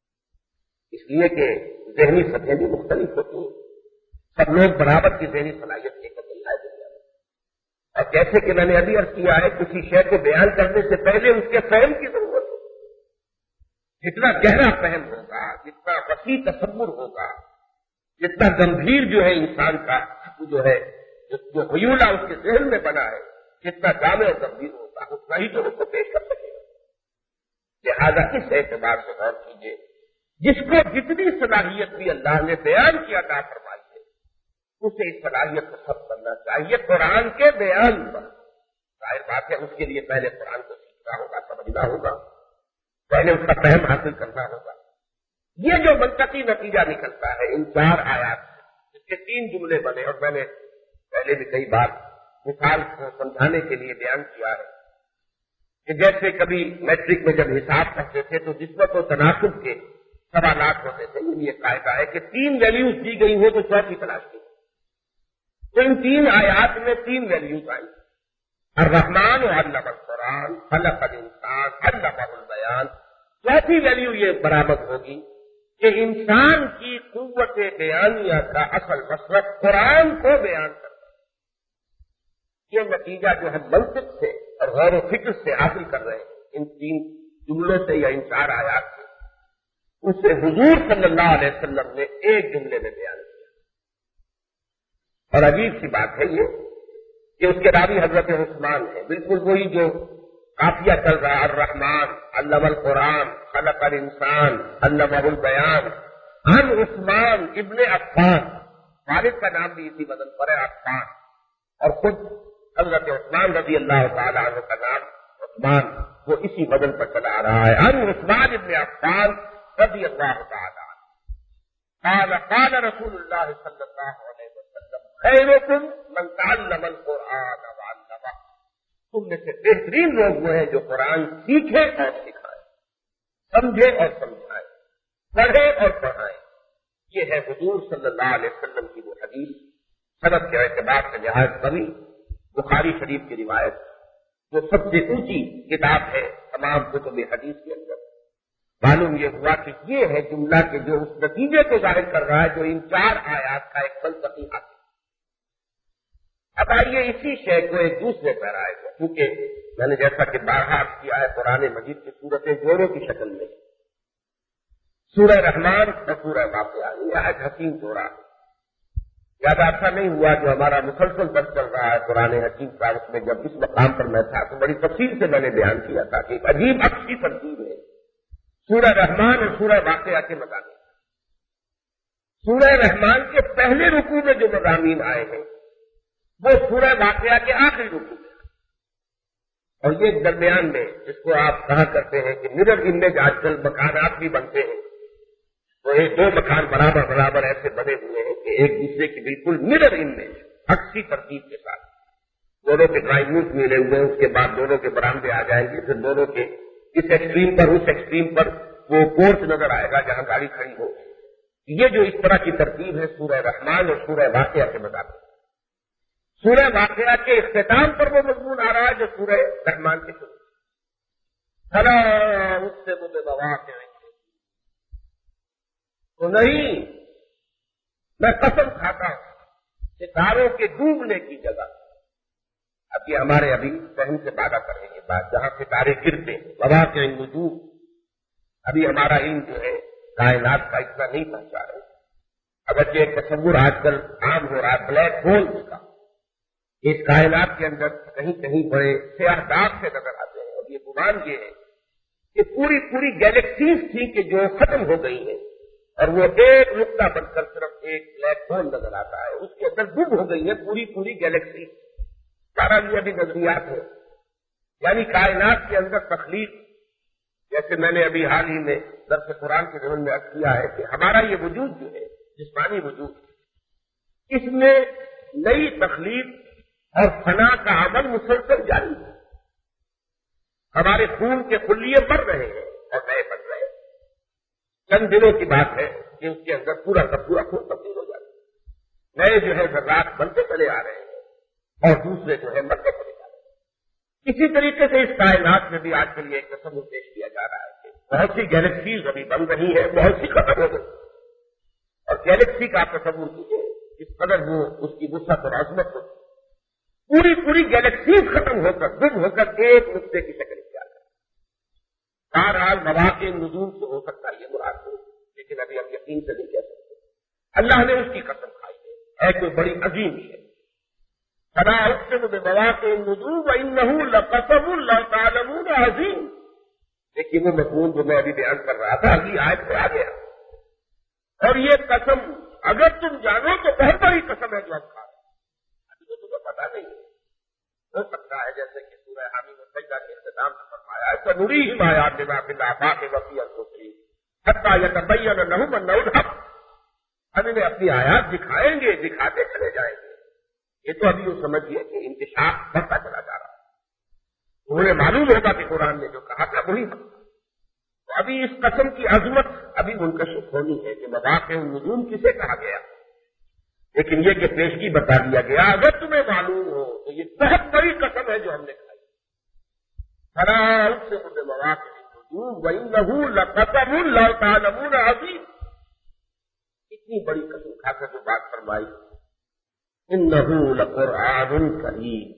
اس لیے کہ ذہنی سطح بھی مختلف ہوتی ہیں. سب لوگ برابر کی ذہنی صلاحیت لے کر نہیں آئے دنیا میں. اور جیسے کہ میں نے ابھی عرض کیا ہے، کسی شے کو بیان کرنے سے پہلے اس کے فہم کی ضرورت ہے. جتنا گہرا فہم ہوگا، جتنا وسیع تصور ہوگا، جتنا گمبھیر جو ہے انسان کا جو ہے جو حیولہ اس کے ذہن میں بنا ہے، جتنا جامع اور گمبھیر ہوگا اتنا ہی تو اس کو پیش کر سکے گا. لہٰذا اس اعتبار سے غور کیجیے، جس کو جتنی صلاحیت بھی اللہ نے بیان کی عطا فرمائی ہے، اسے اس صلاحیت کو سب کرنا چاہیے قرآن کے بیان پر. ظاہر بات ہے اس کے لیے پہلے قرآن کو سیکھنا ہوگا، سمجھنا ہوگا، پہلے اس کا فہم حاصل کرنا ہوگا. یہ جو منطقی نتیجہ نکلتا ہے ان چار آیات سے، اس کے تین جملے بنے، اور میں نے پہلے بھی کئی بار مثال کو سمجھانے کے لیے بیان کیا ہے کہ جیسے کبھی میٹرک میں جب حساب کرتے تھے تو نسبت و تناسب کے سوالات ہوتے تھے. یہ قاعدہ ہے کہ تین ویلیوز دی گئی ہو تو چوتھی تلاش کی. تو ان تین آیات میں تین ویلیوز آئی. الرحمن علم القرآن خلق الانسان علمہ البیان. چوتھی ویلیو یہ برآمد ہوگی کہ انسان کی قوت بیانیہ کا اصل مصرف قرآن کو بیان کرنا. یہ نتیجہ جو ہم منطق سے اور غور و فکر سے حاصل کر رہے ہیں ان تین جملوں سے یا ان چار آیات سے، اسے حضور صلی اللہ علیہ وسلم نے ایک جملے میں بیان کیا. اور عجیب سی بات ہے یہ کہ اس کے راوی حضرت عثمان ہے، بالکل وہی جو قافیہ چل رہا ہے، الرحمن علم القرآن خلق الانسان علمہ البیان، عن عثمان ابن عفان، والد کا نام بھی اسی وزن پر ہے عفان، اور خود حضرت عثمان رضی اللہ تعالی عنہ کا نام عثمان، وہ اسی وزن پر چلا آ رہا ہے. عن عثمان ابن عفان رضی اللہ تعالی عنہ قال قال رسول اللہ صلی اللہ علیہ وسلم خیرکم من تعلم القرآن وعلمہ، تم میں سے بہترین لوگ وہ ہیں جو قرآن سیکھے اور سکھائے، سمجھے اور سمجھائے، پڑھے اور پڑھائے. یہ ہے حضور صلی اللہ علیہ وسلم کی وہ حدیث، سند کے اعتبار سے نہایت قوی، بخاری شریف کی روایت، جو سب سے اونچی کتاب ہے تمام کتب حدیث کے اندر. معلوم یہ ہوا کہ یہ ہے جملہ کہ جو اس نتیجے کو ظاہر کر رہا ہے جو ان چار آیات کا ایک فلسفی حق ہے. اب آئیے اسی شے کو ایک دوسرے پیرائے کو، کیونکہ میں نے جیسا کہ بارہا کیا ہے قرآن مجید کی صورتیں جوڑوں کی شکل میں، سورہ رحمان اور سورہ واقعہ، یہ ایک حکیم جوڑا ہے. یاد ایسا نہیں ہوا جو ہمارا مسلسل درس چل رہا ہے قرآن حکیم کا، اس میں جب اس مقام پر میں تھا تو بڑی تفصیل سے میں نے بیان کیا تھا کہ ایک عجیب اچھی ترتیب ہے سورہ رحمان اور سورہ واقعہ کے مضامین. سورہ رحمان کے پہلے رکوع میں جو مضامین آئے ہیں وہ سورہ واقعہ کے آخری رکوع میں، اور یہ درمیان میں جس کو آپ کہا کرتے ہیں کہ مرر امیج، آج کل مکانات بھی بنتے ہیں تو یہ دو مکان برابر برابر ایسے بنے ہوئے ہیں کہ ایک دوسرے کی بالکل مرر امیج عکسی ترتیب کے ساتھ، دونوں کے ڈرائنگ روم ملے ہوئے ہیں، اس کے بعد دونوں کے برآمدے آ جائیں گے، پھر دونوں کے اس ایکسٹریم پر اس ایکسٹریم پر وہ پورچ نظر آئے گا جہاں گاڑی کھڑی ہو. یہ جو اس طرح کی ترتیب ہے سورہ رحمان اور سورہ واقعہ کے مطابق. سورہ واقعہ کے اختتام پر وہ مضمون آ رہا ہے جو سورہ رحمان کے شروع. فلا اقسم بمواقع تو نہیں، میں قسم کھاتا ہوں ستاروں کے ڈوبنے کی جگہ. اب یہ ہمارے ابھی فہم سے بادہ کر رہے ہیں بات، جہاں ستارے گرتے ہیں مواقع النجوم. ابھی ہمارا علم جو ہے کائنات کا اتنا نہیں پہنچا رہے، اگرچہ ایک تصور آج کل عام ہو رہا ہے بلیک ہولز کا. اس کائنات کے اندر کہیں کہیں بڑے سیاہ داغ سے نظر آتے ہیں، اور یہ گمان یہ ہے کہ پوری پوری گیلیکسیز تھی کہ جو ختم ہو گئی ہیں اور وہ ایک نقطہ بن کر صرف ایک بلیک ہول نظر آتا ہے، اس کے اندر ڈوب ہو گئی ہے پوری پوری گیلیکسی. سارا یہ بھی نظریات ہے، یعنی کائنات کے اندر تخلیق، جیسے میں نے ابھی حال ہی میں درس قرآن کے ضمن میں عرض کیا ہے کہ ہمارا یہ وجود جو ہے جسمانی وجود، اس میں نئی تخلیق اور فنا کا عمل مسلسل جاری ہے. ہمارے خون کے خلیے بڑھ رہے ہیں اور نئے بن رہے ہیں. چند دنوں کی بات ہے کہ اس کے اندر پورا کا پورا خون تبدیل ہو جاتا ہے، نئے جو ہے ذرات بنتے چلے آ رہے ہیں اور دوسرے جو ہے مرتے چلے جا رہے ہیں. اسی طریقے سے اس کائنات میں بھی آج کے لیے ایک تصور پیش کیا جا رہا ہے کہ بہت سی گیلیکسیز ابھی بن رہی ہے، بہت سی ختم ہو گئی. اور گیلیکسی کا آپ تصور کیجیے اس قدر وہ اس کی وسعت اور عظمت ہوتی، پوری پوری گیلیکسیز ختم ہو کر گم ہو کر ایک نقطے کی شکل اختیار کریں. بہرحال مواقع نزول سے ہو سکتا ہے یہ مراد ہو، لیکن ابھی ہم یقین سے نہیں کہہ سکتے. اللہ نے اس کی قسم کھائی ہے، ہے کوئی بڑی عظیم ہے. فلا اقسم بمواقع النجوم وانه لقسم لو تعلمون عظیم. دیکھیے وہ مضمون جو میں ابھی بیان کر رہا تھا اگلی آیت میں آ گیا. اور یہ قسم اگر تم جانو تو بہت بڑی قسم ہے جو ہم کھا رہے ہیں. ابھی تو تمہیں پتا نہیں ہے. ہو سکتا ہے جیسے کہ سورہ حامیم السجدہ کے اختتام سے فرمایا ہے سنریہم آیاتنا فی الآفاق وفی انفسہم حتی یتبین لہم انہ الحق. ہم انہیں اپنی آیات دکھائیں گے، دکھاتے چلے جائیں گے. یہ تو ابھی وہ سمجھیے کہ انکشاف بڑھتا چلا جا رہا ہے. انہیں معلوم ہوگا کہ قرآن نے جو کہا تھا وہی بتا. تو ابھی اس قسم کی عظمت ابھی منکشف ہونی ہے کہ مواقع النجوم کسے کہا گیا، لیکن یہ کہ پیشگی بتا دیا گیا اگر تمہیں معلوم ہو تو یہ بہت بڑی قسم ہے جو ہم نے کھائی. فلا اقسم بمواقع النجوم وانہ لقسم لو تعلمون عظیم. اتنی بڑی قسم کھا کر جو بات فرمائی، انہ لقرآن کریم.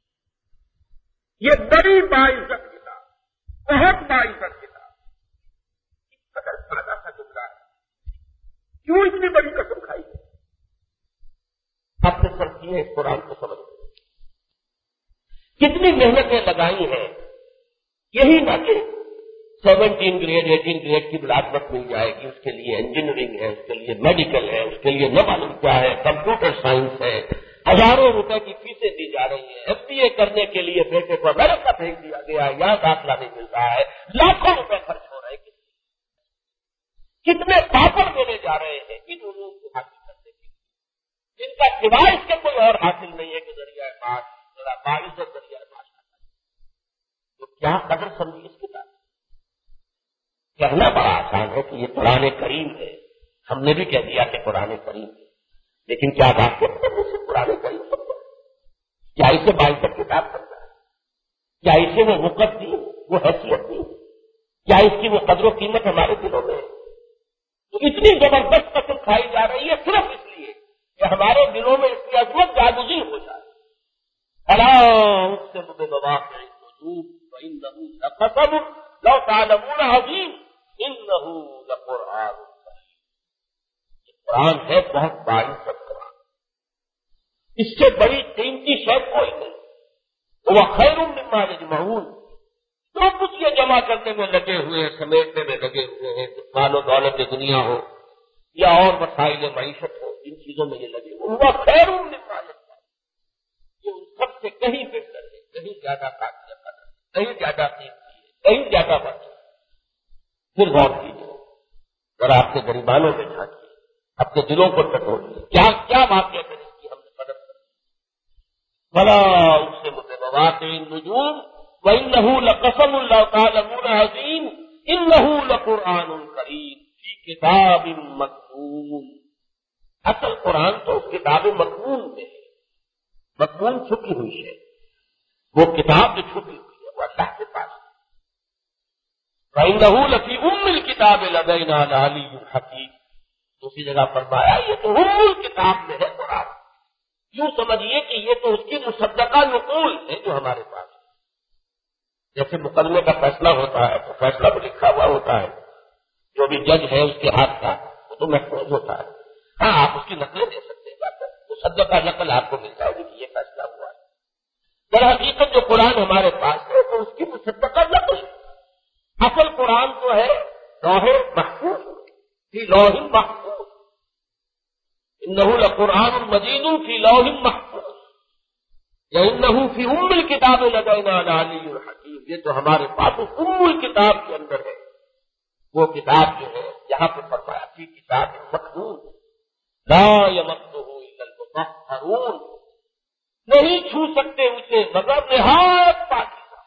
یہ بڑی باعزت کتاب، بہت باعزت کتاب. اس قدر سادہ سا جو کیوں اتنی بڑی قسم کھائی ہے؟ اپنے سب کیے اس قرآن کو سمجھ کتنی محنتیں لگائی ہیں، یہی نہ کہ سیونٹین گریڈ ایٹین گریڈ کی ملازمت مل جائے گی، اس کے لیے انجینئرنگ ہے، اس کے لیے میڈیکل ہے، اس کے لیے نہ معلوم کیا ہے، کمپیوٹر سائنس ہے، ہزاروں روپے کی فیسیں دی جا رہی ہیں، ایف بی اے کرنے کے لیے بیٹے کو امریکہ بھیج دیا گیا ہے، یہاں داخلہ نہیں مل رہا ہے، لاکھوں روپے خرچ ہو رہے ہیں، کتنے پاپڑ دینے جا رہے ہیں ان علوم کو حاصل کرنے کے لیے جن کا سوائے اس کے کوئی اور حاصل نہیں ہے کہ ذریعہ معاش ذرا باعزت ذریعہ معاش کرنا، تو کیا قدر سمجھی اس کتاب؟ کہنا بڑا آسان ہے کہ یہ قرآن کریم ہے، ہم نے بھی کہہ دیا کہ قرآن کریم ہے، لیکن کیا بات کرتے ہیں اسے قرآن کریم سمجھا؟ کیا اسے باعزت کتاب سمجھا ہے؟ کیا اسے وہ وقت دی، وہ حیثیت دی؟ کیا اس کی وہ قدر و قیمت ہمارے دلوں میں ہے؟ تو اتنی زبردست قسم کھائی جا رہی ہے صرف اس لیے کہ ہمارے دلوں میں اس کی عظمت جاگزی ہو جائے۔ الا اقسم بمواقع النجوم وانه لقسم لو تعلمون عظیم انه لقرآن کریم۔ قرآن ہے بہت باعزت قرآن، اس سے بڑی قیمتی شے کوئی نہیں، وہ خیر مما یجمعون، جو کچھ یہ جمع کرنے میں لگے ہوئے ہیں، سمیٹنے میں لگے ہوئے ہیں، مال و دولت دنیا ہو یا اور مسائل معیشت ہو، جن چیزوں میں یہ لگے ہوئے وہ خیر مما یجمعون، یہ ان سب سے کہیں بہتر ہے، کہیں زیادہ قابل قدر، کہیں زیادہ قیمتی ہے، کہیں زیادہ بچ ہے۔ پھر غور کیجیے، ذرا آپ کے غریبانوں میں جھانکیے، اپنے دلوں کو ٹٹولیے، کیا کیا واقعہ ہے اس کی ہم نے قدر کر بلا اس سے مواقع النجوم وَإِنَّهُ لَقَسَمٌ لَّوْ تَعْلَمُونَ عَظِيمٌ إِنَّهُ لَقُرْآنٌ كَرِيمٌ فِي كِتَابٍ مَّكْنُونٍ۔ اصل قرآن تو اس کتاب مکنون میں ہے، مکنون چھپی ہوئی ہے، وہ کتاب جو چھپی ہوئی ہے وہ اللہ کے پاس ہے۔ وَإِنَّهُ لَفِي أُمِّ الْكِتَابِ لَدَيْنَا لَعَلِيٌّ حَكِيمٌ، دوسری جگہ فرمایا یہ تو ام الکتاب میں ہے قرآن، یوں سمجھیے کہ یہ تو اس کی مصدقہ نقول ہے جو ہمارے پاس ہے۔ جیسے مقدمے کا فیصلہ ہوتا ہے تو فیصلہ بھی لکھا ہوا ہوتا ہے، جو بھی جج ہے اس کے ہاتھ کا وہ تو محفوظ ہوتا ہے، ہاں آپ اس کی نقلیں دے سکتے ہیں، جا کر مصدقہ نقل آپ کو مل جائے گی کہ یہ فیصلہ ہوا ہے۔ در حقیقت جو قرآن ہمارے پاس ہے تو اس کی مصدقہ نقل، اصل قرآن تو ہے لوح محفوظ فی لوح محفوظ، انہ لقرآن مجید فی لوح محفوظ، وَإِنَّهُ فِي أُمِّ الْكِتَابِ لَدَيْنَا لَعَلِيٌّ حَكِيمٌ، یہ تو ہمارے پاس ام الکتاب کے اندر ہے، وہ کتاب جو ہے یہاں پہ فرمایا فی کتاب مکنون لا یمسہ الا المطہرون، نہیں چھو سکتے اسے مگر نہایت پاکیزہ۔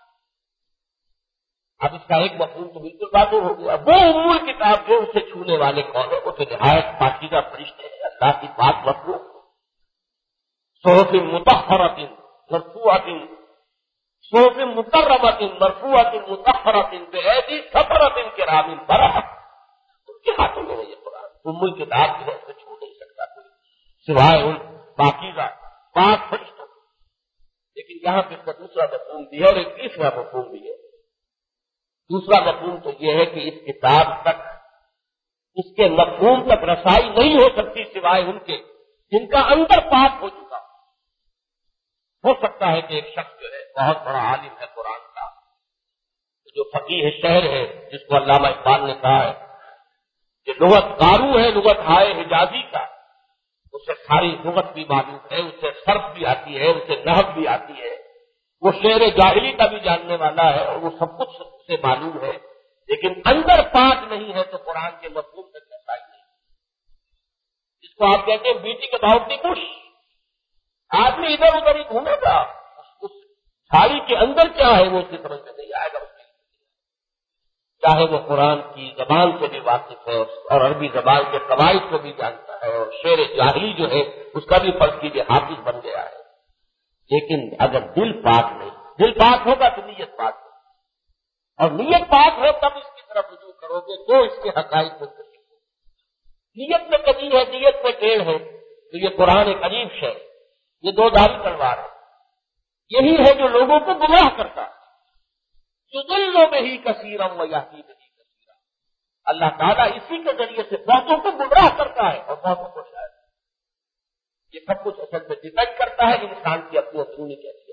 اب اس کا ایک مفہوم تو بالکل واضح ہو گیا، وہ ام الکتاب جو اسے چھونے والے کون ہے، وہ تو نہایت پاکیزہ فرشتے ہیں، اللہ کی پاک مخلوق، صحف مطہرۃ مرفوعۃ صحف مکرمۃ مرفوعۃ مطہرۃ بأیدی سفرۃ کرام بررۃ، ان کے ہاتھوں میں ہے یہ قرآن، ام الکتاب جو ہے اسے چھو نہیں سکتا کوئی سوائے ان پاکیزہ پاک فرشتوں۔ لیکن یہاں پہ اس کا دوسرا مفہوم بھی ہے اور ایک تیسرا مفہوم بھی ہے۔ دوسرا مفہوم تو یہ ہے کہ اس کتاب تک، اس کے مفہوم تک رسائی نہیں ہو سکتی سوائے ان کے جن کا اندر پاک ہو چکا۔ ہو سکتا ہے کہ ایک شخص جو ہے بہت بڑا عالم ہے قرآن کا، جو فقیہ شہر ہے، جس کو علامہ اقبال نے کہا ہے کہ لغت قارو ہے، لغت ہائے حجازی کا، اسے ساری لغت بھی معلوم ہے، اسے صرف بھی آتی ہے، اسے نحو بھی آتی ہے، وہ شعر جاہلی کا بھی جاننے والا ہے اور وہ سب کچھ اسے معلوم ہے، لیکن اندر پاک نہیں ہے تو قرآن کے مفہوم تک رسائی نہیں۔ جس کو آپ کہتے ہیں بیٹی کے باؤ کی بش، آدمی ادھر ادھر ہی گھومے گا، اس ساری کے اندر کیا ہے وہ اس کی سمجھ میں نہیں آئے گا، چاہے وہ قرآن کی زبان سے بھی واقف ہے اور عربی زبان کے قواعد کو بھی جانتا ہے اور شعر جاہلی جو ہے اس کا بھی فرض کیجیے حافظ بن گیا ہے، لیکن اگر دل پاک نہیں، دل پاک ہوگا تو نیت پاک ہوگی، اور نیت پاک ہو تب اس کی طرف رجوع کرو گے تو اس کے حقائق منتقل ہو۔ نیت میں کمی ہے، نیت میں ٹیڑھ ہے، تو یہ قرآن ایک عجیب شے، یہ دو دھاری تلوار ہے، یہی ہے جو لوگوں کو گمراہ کرتا ہے، یضل بہ کثیرا ویہدی بہ کثیرا، اللہ تعالیٰ اسی کے ذریعے سے بہتوں کو گمراہ کرتا ہے اور بہتوں کو شاید. یہ سب کچھ اصل میں ڈپینڈ کرتا ہے انسان کی اپنی اندرونی کیفیت.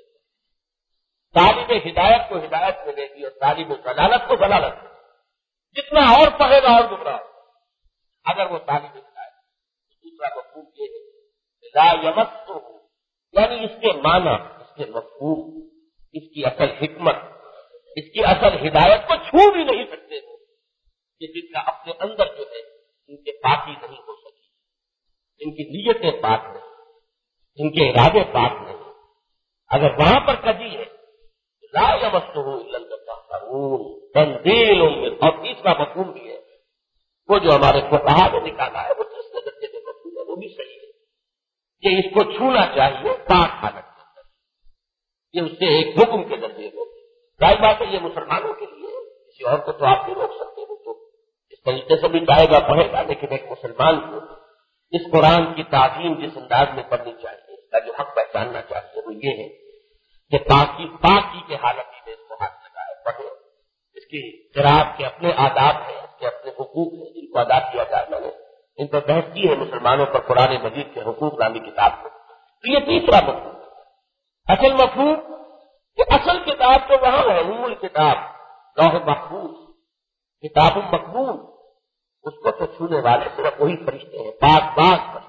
طالب ہدایت کو ہدایت ملے گی اور طالب ضلالت کو ضلالت ملے گی. جتنا اور پڑھے گا اور گمراہ اگر وہ طالب ہدایت. دوسرا مفہوم یہ ہے لا یمسہ، یعنی اس کے معنی، اس کے مفہوم، اس کی اصل حکمت، اس کی اصل ہدایت کو چھو بھی نہیں سکتے ہو کہ جن کا اپنے اندر جو ہے ان کے پاکی نہیں ہو سکی، ان کی نیتیں پاک نہیں، ان کے ارادے پاک نہیں. اگر وہاں پر کجی ہے لا یمسہ الا المطہرون تنزیل من، اور تیسرا مفہوم بھی ہے وہ جو ہمارے فقہا نے نکالا ہے وہ تیسرے درجے میں مفہوم ہے، وہ بھی صحیح ہے کہ اس کو چھونا چاہیے پاک حالت کے اندر. یہ اس سے ایک حکم کے درجے میں. ظاہر بات ہے یہ مسلمانوں کے لیے، کسی اور کو تو آپ نہیں روک سکتے ہو، تو اس طریقے سے بھی چاہے گا پڑھے گا، لیکن ایک مسلمان کو اس قرآن کی تعظیم جس انداز میں کرنی چاہیے، اس کا جو حق پہچاننا چاہیے وہ یہ ہے کہ پاکی پاکی کے حالت میں اس کو ہاتھ لگائے پڑھے. اس کی قرأت کے اپنے آداب ہیں، اس کے اپنے حقوق ہیں جن کو ادا کیا جاتا ہے. ان پر بحث کی ہے مسلمانوں پر قرآن مجید کے حقوق نامی کتاب میں. تو یہ تیسرا مفہوم. اصل مفہوم کہ اصل کتاب تو وہاں ہے، ام الکتاب لوح محفوظ، کتاب مقبول، اس کو تو چھونے والے صرف وہی فرشتے ہیں، پاک باز فرشتے.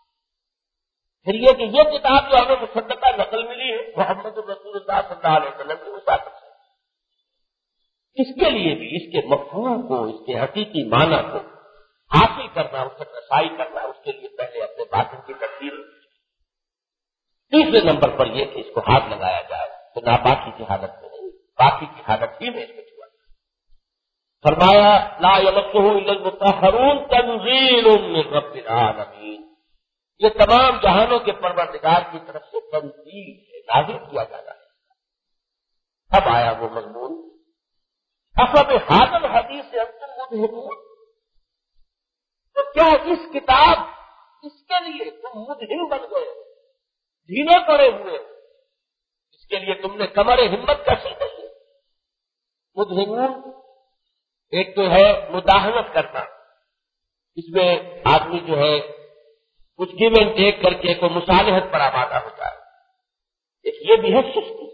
پھر یہ کہ یہ کتاب جو ہمیں مصدقہ نقل ملی ہے محمد رسول اللہ صلی اللہ علیہ وسلم کی وساطت سے، اس کے لیے بھی اس کے مفہوم کو، اس کے حقیقی معنی کو حاصل کرنا، اس سے رسائی کرنا، اس کے لیے پہلے اپنے باطن کی تقدیر. تیسرے نمبر پر یہ کہ اس کو ہاتھ لگایا جائے تو ناپاکی کی حالت میں نہیں، پاکی کی حالت ہی میں اس کو چھوا. فرمایا لا یمسہ الا المطہرون تنزیل من رب العالمین. یہ تمام جہانوں کے پروردگار کی طرف سے تنزیل ہے، نازل کیا جانا ہے. اب آیا وہ مضمون افب ھذا الحدیث انتم مدہنون. تو کیا اس کتاب، اس کے لیے تم مدہن بن گئے، ڈھیلے پڑے ہوئے، اس کے لیے تم نے کمر ہمت کشی نہیں ہے. مدہنون ایک تو ہے مداہنت کرنا، اس میں آدمی جو ہے کچھ گیو اینڈ ٹیک کر کے کوئی مصالحت پر آمادہ ہوتا ہے. ایک یہ بھی ہے سستی،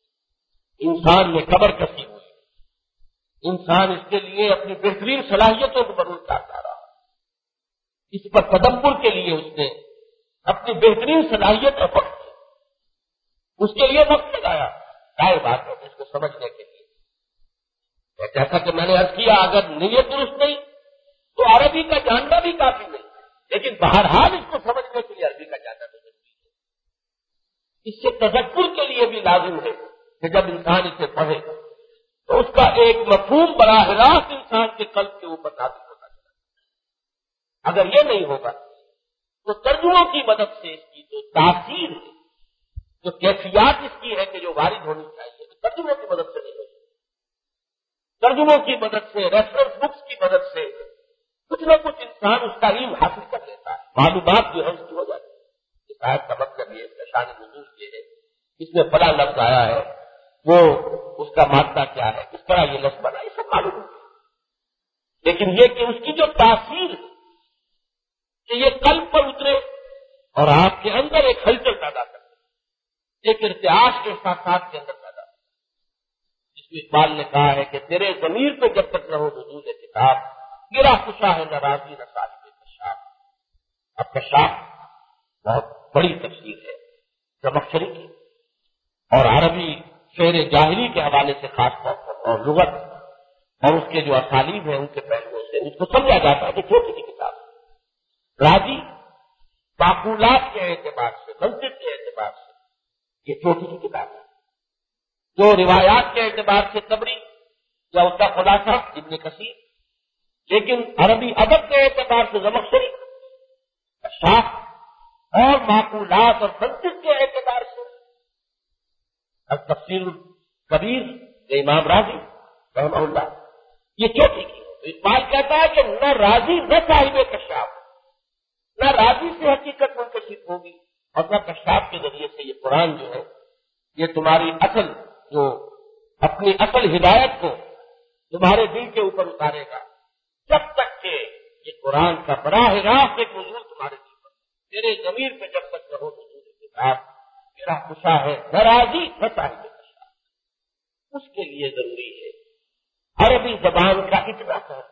انسان میں کمر کسی ہوئی، انسان اس کے لیے اپنی بہترین صلاحیتوں کو بروز کرتا رہا، اس پر تدبر کے لیے اس نے اپنی بہترین صلاحیت اور وقت اس کے لیے وقت لگایا. ظاہر بات ہے اس کو سمجھنے کے لیے، جیسا کہ میں نے عرض کیا اگر نیت درست نہیں تو عربی کا جاننا بھی کافی نہیں، لیکن بہرحال اس کو سمجھنے کے لیے عربی کا جاننا تو ضروری ہے. اس سے تذکر کے لیے بھی لازم ہے کہ جب انسان اسے پڑھے تو اس کا ایک مفہوم براہ راست انسان کے قلب کے اوپر نازل ہوتا چلا. اگر یہ نہیں ہوگا تو ترجموں کی مدد سے اس کی جو تاثیر ہے، جو کیفیات اس کی ہے کہ جو وارد ہونی چاہیے، ترجموں کی مدد سے نہیں ہوگی. ترجموں کی مدد سے، ریفرنس بکس کی مدد سے کچھ نہ کچھ انسان اس کا علم حاصل کر لیتا ہے، معلومات جو ہے اس کی ہو جاتی ہے. اس آیت کا مطلب یہ ہے، شان نزول یہ ہے، اس میں فلاں لفظ آیا ہے، وہ اس کا مادہ کیا ہے، اس طرح یہ لفظ بنا، یہ سب معلوم ہے. لیکن یہ کہ اس کی جو تاثیر ہے کہ یہ قلب پر اترے اور آپ کے اندر ایک ہلچل پیدا کرے، ایک ارتعاش کے احساسات کے اندر پیدا کرے. جس میں اقبال نے کہا ہے کہ تیرے ضمیر پہ جب تک نہ ہو وجود کتاب، گرا خوشا ہے نہ راضی نہ صاحب کشاف. اب کشاف بہت بڑی تفسیر ہے زمخشری کی، اور عربی شعر جاہلی کے حوالے سے خاص طور پر، اور لغت اور اس کے جو اسالیب ہیں ان کے پہلوؤں سے اس کو سمجھا جاتا ہے کہ چھوٹی سی کتاب. راضی معقولات کے اعتبار سے، منطق کے اعتبار سے یہ چھوٹی سی کتاب ہے. جو روایات کے اعتبار سے تبری یا اس کا خلاصہ ابن کثیر، لیکن عربی ادب کے اعتبار سے زمخشری، کشاف، اور معقولات اور منطق کے اعتبار سے التفسیر الکبیر امام راضی رحمہ اللہ، یہ چھوٹی کی. اقبال کہتا ہے کہ نہ راضی نہ صاحب کشاف، نہ راضی سے حقیقت منکشف ہوگی اور نہ کشاف کے ذریعے سے یہ قرآن جو ہے یہ تمہاری اصل جو اپنی اصل ہدایت کو تمہارے دل کے اوپر اتارے گا، جب تک کہ یہ قرآن کا براہ راست ایک نزول تمہارے دل پر تیرے ضمیر پہ جب تک رہو نزول کے ساتھ تیرا خوشا ہے ناراضی بتا ہے خوشا اس کے لیے ضروری ہے عربی زبان کا اتنا فہم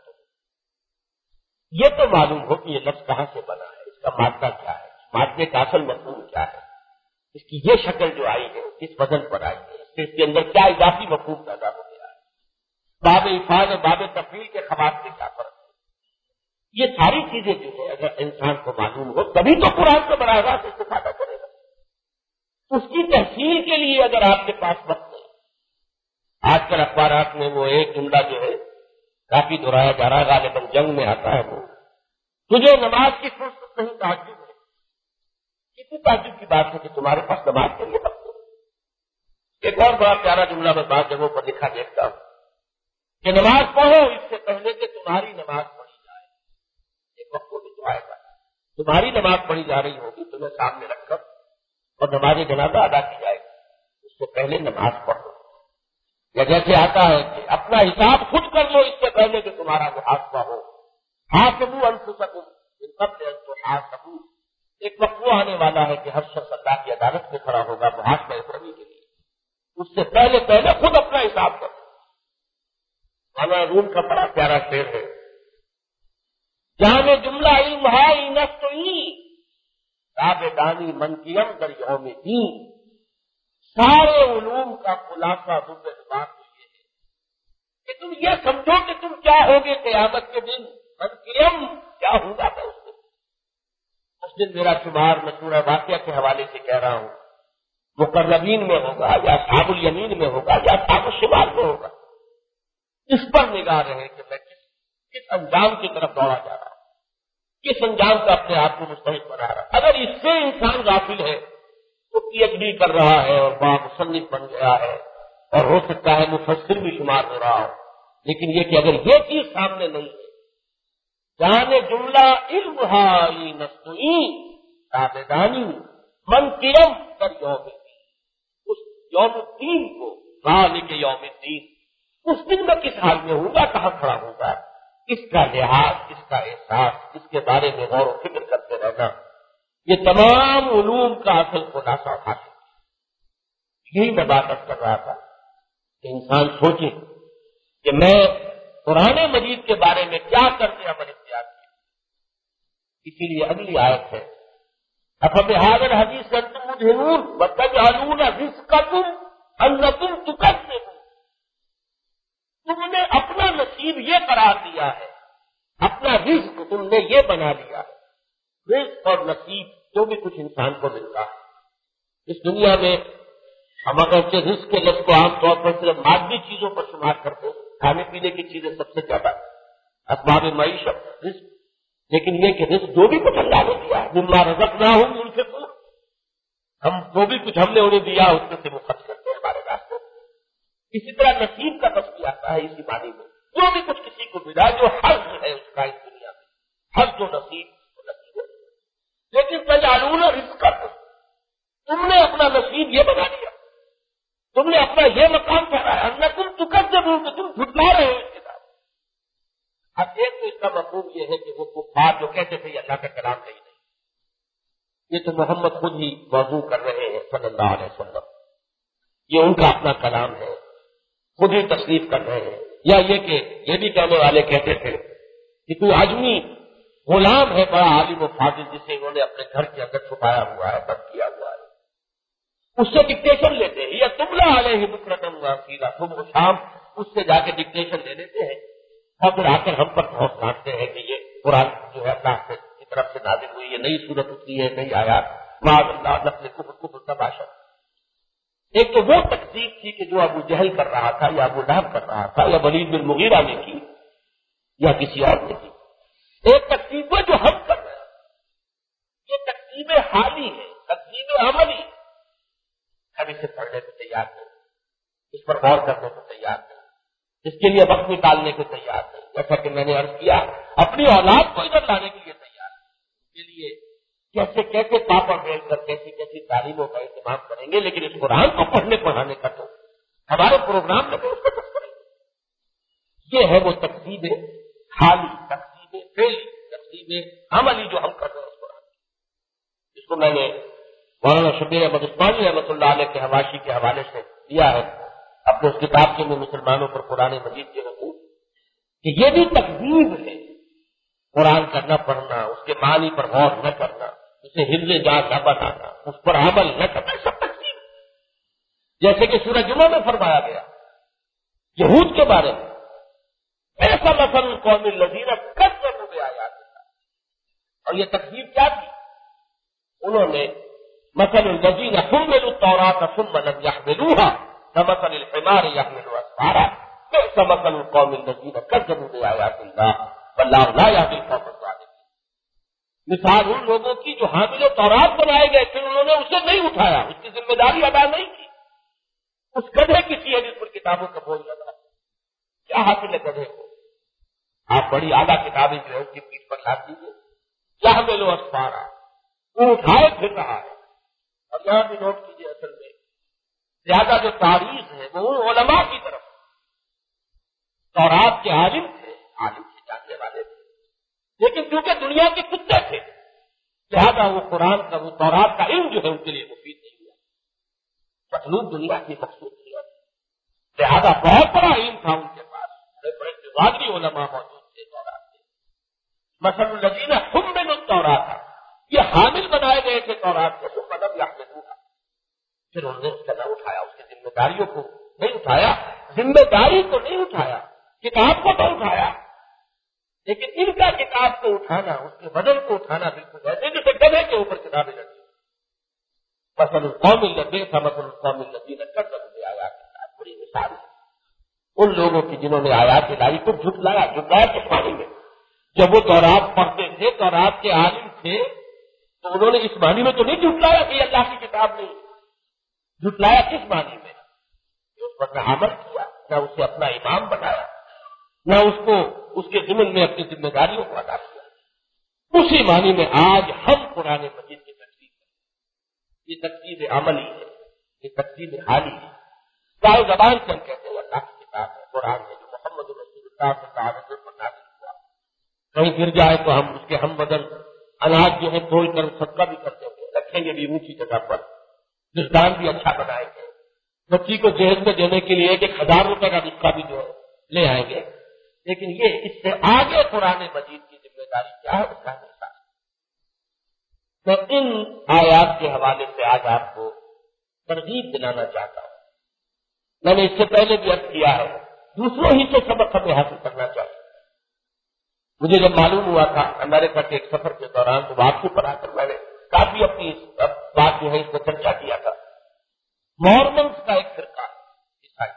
یہ تو معلوم ہو کہ یہ لفظ کہاں سے بنا ہے، اس کا مادہ کیا ہے، مادے کا اصل مفہوم کیا ہے، اس کی یہ شکل جو آئی ہے کس وزن پر آئی ہے، اس سے اس کے اندر کیا اضافی مفہوم پیدا ہو گیا ہے، باب افعال اور باب تفعیل کے خواص سے کیا فرق ہے، یہ ساری چیزیں جو ہے اگر انسان کو معلوم ہو تبھی تو قرآن سے براہ راست استفادہ کرے گا۔ اس کی تحصیل کے لیے اگر آپ کے پاس وقت ہے، آج کل اخبارات میں وہ ایک جملہ جو ہے کافی دہرایا جا رہا ہے، غالباً جنگ میں آتا ہے، وہ تجھے نماز کی فرصت نہیں تعجب ہے، کتنی تعجب کی بات ہے کہ تمہارے پاس نماز کے لیے وقت ہے۔ ایک اور بڑا پیارا جملہ میں بعض جگہوں پر لکھا دیکھتا ہوں کہ نماز پڑھو اس سے پہلے کہ تمہاری نماز پڑھی جائے، ایک وقت کو بھی تو آئے گا تمہاری نماز پڑھی جا رہی ہوگی تمہیں سامنے رکھ کر اور نماز جنازہ ادا کی جائے گی، اس سے پہلے نماز پڑھو، یا جیسے آتا ہے کہ اپنا حساب خود کر لو اس سے پہلے کہ تمہارا محاسبہ ہو، حاسبوا انفسکم من قبل ان تحاسبوا، ایک وقت وہ آنے والا ہے کہ ہر شخص اللہ کی عدالت میں کھڑا ہوگا محاسبہ اکرمی کے لیے، اس سے پہلے پہلے خود اپنا حساب کرو۔ مولانا روم کا بڑا پیارا شعر ہے، جہاں میں جملہ علم ہے نستعی رابدانی منکیم در یوم دین، سارے علوم کا خلاصہ رب بات تو یہ ہے کہ تم یہ سمجھو کہ تم کیا ہوگے قیامت کے دن، منکیم کیا ہوگا میں اس دن، اس دن میرا شمار میں سورہ واقعہ کے حوالے سے کہہ رہا ہوں مقربین میں ہوگا یا اصحاب الیمین میں ہوگا یا اصحاب الشمال میں ہوگا، اس پر نگاہ رہے کہ میں کس کس انجام کی طرف دوڑا جا رہا ہوں، کس انجام کا اپنے آپ کو مستحق بنا رہا ہے۔ اگر اس سے انسان غافل ہے تو پی ایچ ڈی کر رہا ہے اور بڑا مصنف بن گیا ہے اور ہو سکتا ہے مفسر بھی شمار ہو رہا ہو، لیکن یہ کہ اگر یہ چیز سامنے نہیں ہے، جانے جملہ علم ہائی نسوئی تابدانی من کرم کر یوم الدین، اس یوم الدین کو ذالک یوم الدین، اس دن میں کس حال میں ہوں گا، کہاں کھڑا ہوں گا، اس کا لحاظ، اس کا احساس، اس کے بارے میں غور و فکر کرتے رہنا، یہ تمام علوم کا اصل خلاصہ حاصل ہے۔ یہی میں بات کر رہا تھا کہ انسان سوچے کہ میں قرآن مجید کے بارے میں کیا کرتے عمل اختیار کیا، اسی لیے اگلی آیت ہے افبہذا الحدیث انتم مدہنون وتجعلون رزقکم انکم تکذبون، تم نے اپنا نصیب یہ قرار دیا ہے، اپنا رزق تم نے یہ بنا لیا ہے، رزق اور نصیب جو بھی کچھ انسان کو ملتا ہے اس دنیا میں، ہم اگر سے رزق کے لفظ کو عام طور پر صرف مادی چیزوں پر شمار کرتے ہیں، کھانے پینے کی چیزیں سب سے زیادہ، اسباب معیشت رزق، لیکن یہ کہ رزق جو بھی کچھ اللہ نے دیا ہے مما رزقناہم ينفقون، ہم جو بھی کچھ ہم نے انہیں دیا اس میں سے وہ خرچ کرتے ہیں ہمارے راستے میں۔ اسی طرح نصیب کا لفظ بھی آتا ہے اسی معنی میں، جو بھی کچھ کسی کو ملا جو حظ ہے اس کا اس دنیا میں، حظ و نصیب وہ نصیب ہے، لیکن تجعلون رزقکم، تم نے اپنا نصیب یہ بنا لیا، تم نے اپنا یہ مقام ٹھہرایا، انکم تکذبون، کہ تم جھٹلا رہے ہو اس کے بعد۔ اب ایک تو اس کا مفہوم یہ ہے کہ وہ کفار جو کہتے تھے یہ اللہ کا کلام نہیں نہیں، یہ تو محمد خود ہی موضوع کر رہے ہیں صلی اللہ علیہ وسلم، یہ ان کا اپنا کلام ہے، خود ہی تصنیف کر رہے ہیں، یا یہ کہ یہ بھی کہنے والے کہتے تھے کہ کوئی آدمی غلام ہے بڑا عالم و فاضل جسے انہوں نے اپنے گھر کے اندر چھپایا ہوا ہے، بند کیا ہوا ہے، اس سے ڈکٹیشن لیتے ہیں، یا تملا علیہ بکرۃ واصیلا، صبح و شام اس سے جا کے ڈکٹیشن لے لیتے ہیں اور پھر آ کر ہم پر پہنچ ڈالتے ہیں کہ یہ قرآن جو ہے اللہ سے کی طرف سے نازل ہوئی، یہ نئی صورت اتری ہے، نئی آیات، معاذ اللہ نقل کفر کفر تباشا۔ ایک تو وہ تکذیب تھی کہ جو ابو جہل کر رہا تھا یا ابو لہب کر رہا تھا یا ولید بن مغیرہ نے کی یا کسی اور نے کی، ایک تکذیب ہے جو ہم کر رہے ہیں، یہ تکذیب حالی ہے، تکذیب عملی، ہم اسے پڑھنے کو تیار نہیں، اس پر غور کرنے کو تیار نہیں، اس کے لیے وقت نکالنے کو تیار نہیں، جیسا کہ میں نے عرض کیا اپنی اولاد کو ادھر لانے کے لیے تیار نہیں، اس کے لیے کیسے کیسے پاپڑ بیل کر کیسی کیسی تعلیموں کا اہتمام کریں گے، لیکن اس قرآن کو پڑھنے پڑھانے کا تو ہمارے پروگرام میں اس کو تذکرہ، یہ ہے وہ تکذیب حالی تقسیم فعلی تقسیم عملی جو ہم کر رہے ہیں اس قرآن کی، اس کو میں نے مولانا شبیر احمد عثمانی رحمۃ اللہ علیہ کے حواشی کے حوالے سے دیا ہے اپنے اس کتاب کے میں مسلمانوں پر قرآن مجید کے حقوق، کہ یہ بھی تقسیم ہے، قرآن کا نہ پڑھنا، اس کے معنی پر غور نہ کرنا، اسے حفظ جان نہ بنانا، اس پر عمل نہ کرنا، سب تقسیم ہے۔ جیسے کہ سورہ جمعہ میں فرمایا گیا یہود کے بارے میں، ایسا مثل القوم الذین کذبوا بآیات اللہ، اور یہ تقسیم کیا تھی؟ انہوں نے مثل الذین حملوا التوراۃ ثم لم یحملوها کمثل الحمار یحمل اسفارا بئس مثل القوم الذین کذبوا بآیات اللہ واللہ لا یہدی القوم الظالمین۔ مثال ان لوگوں کی جو حامل تورات بنائے گئے پھر انہوں نے اسے نہیں اٹھایا، اس کی ذمہ داری ادا نہیں کی۔ اس گدھے کی سی ہے جس پر کتابوں کا بوجھ لگا، کیا حاصل ہے گدھے کو؟ آپ بڑی اعلیٰ کتابیں جو ہے اس کی پیٹھ پر لاتی ہے، کیا میں لو اسفارا، وہ اٹھائے پھر رہا ہے۔ اور یہاں بھی نوٹ کیجیے، اصل میں زیادہ جو تاریخ ہے وہ ان علماء کی طرف، تورات کے عالم تھے، عالم سے جاننے والے تھے، لیکن کیونکہ دنیا کے کتے تھے لہذا وہ قرآن کا وہ تورات کا علم جو ہے ان کے لیے مفید نہیں ہوا، مطلوب دنیا کی مقصود تھی، لہذا بہت بڑا علم تھا ان کے پاس، بڑے بڑے دیوانی علماء موجود تھے تورات کے۔ مثل الذین حملوا التوراۃ، یہ حامل بنائے گئے تھے تورات کے، ثم لم یحملوها، پھر انہوں نے اس کا نہ اٹھایا، اس کی ذمہ داریوں کو نہیں اٹھایا، ذمہ داری کو نہیں اٹھایا، کتاب کو تو اٹھایا، لیکن ان کا کتاب کو اٹھانا، اس کے وزن کو اٹھانا بالکل ایسے جیسے گدھے کے اوپر کتابیں رکھی۔ مثل القوم الذین مثل القوم الذین کذبوا بآیات اللہ، بڑی مثال ہے ان لوگوں کی جنہوں نے آیات الہی کو جھٹلایا۔ جھٹلایا کس معنی میں؟ جب وہ تورات پڑھتے تھے، تورات کے عالم تھے، تو انہوں نے اس معنی میں تو نہیں جھٹلایا کہ یہ اللہ کی کتاب نہیں، جھٹلایا کس معنی میں؟ کہ اس پر نہ عمل کیا، نہ اسے اپنا امام بنایا، نہ اس کو اس کے ضمن میں اپنی ذمہ داریوں کو ادا کیا۔ اسی معنی میں آج ہم قرآن مجید کی تقسیم کریں، یہ تقسیم عملی ہے، یہ تقسیم حالی ہے۔ چاہے زبان سے ہم کہتے ہیں اللہ کی کتاب ہے، قرآن ہے جو محمد رسول اللہ صلی اللہ علیہ وسلم پر نازل ہوا، کہیں گر جائے تو ہم اس کے ہم بدل اناج جو ہے کھول کر صدقہ بھی کرتے ہیں، رکھیں گے بھی اونچی جگہ پر، دستان بھی اچھا بنائیں گے، بچی کو جہیز میں دینے کے لیے ایک ہزار روپے کا نسخہ بھی جو ہے لے آئیں گے۔ لیکن یہ اس سے آگے قرآن مجید کی ذمہ داری کیا ہے اس کا حصہ۔ میں ان آیات کے حوالے سے آج آپ کو ترغیب دلانا چاہتا ہوں۔ میں نے اس سے پہلے بھی عرض کیا ہے، دوسروں ہی سے سبق ہمیں حاصل کرنا چاہیے۔ مجھے جب معلوم ہوا تھا امریکہ کے ایک سفر کے دوران تو واپسی پر آ کر میں نے کافی اپنی بات جو ہے اس کو چرچا کیا تھا۔ مورمنس کا ایک فرقہ ہے عیسائی،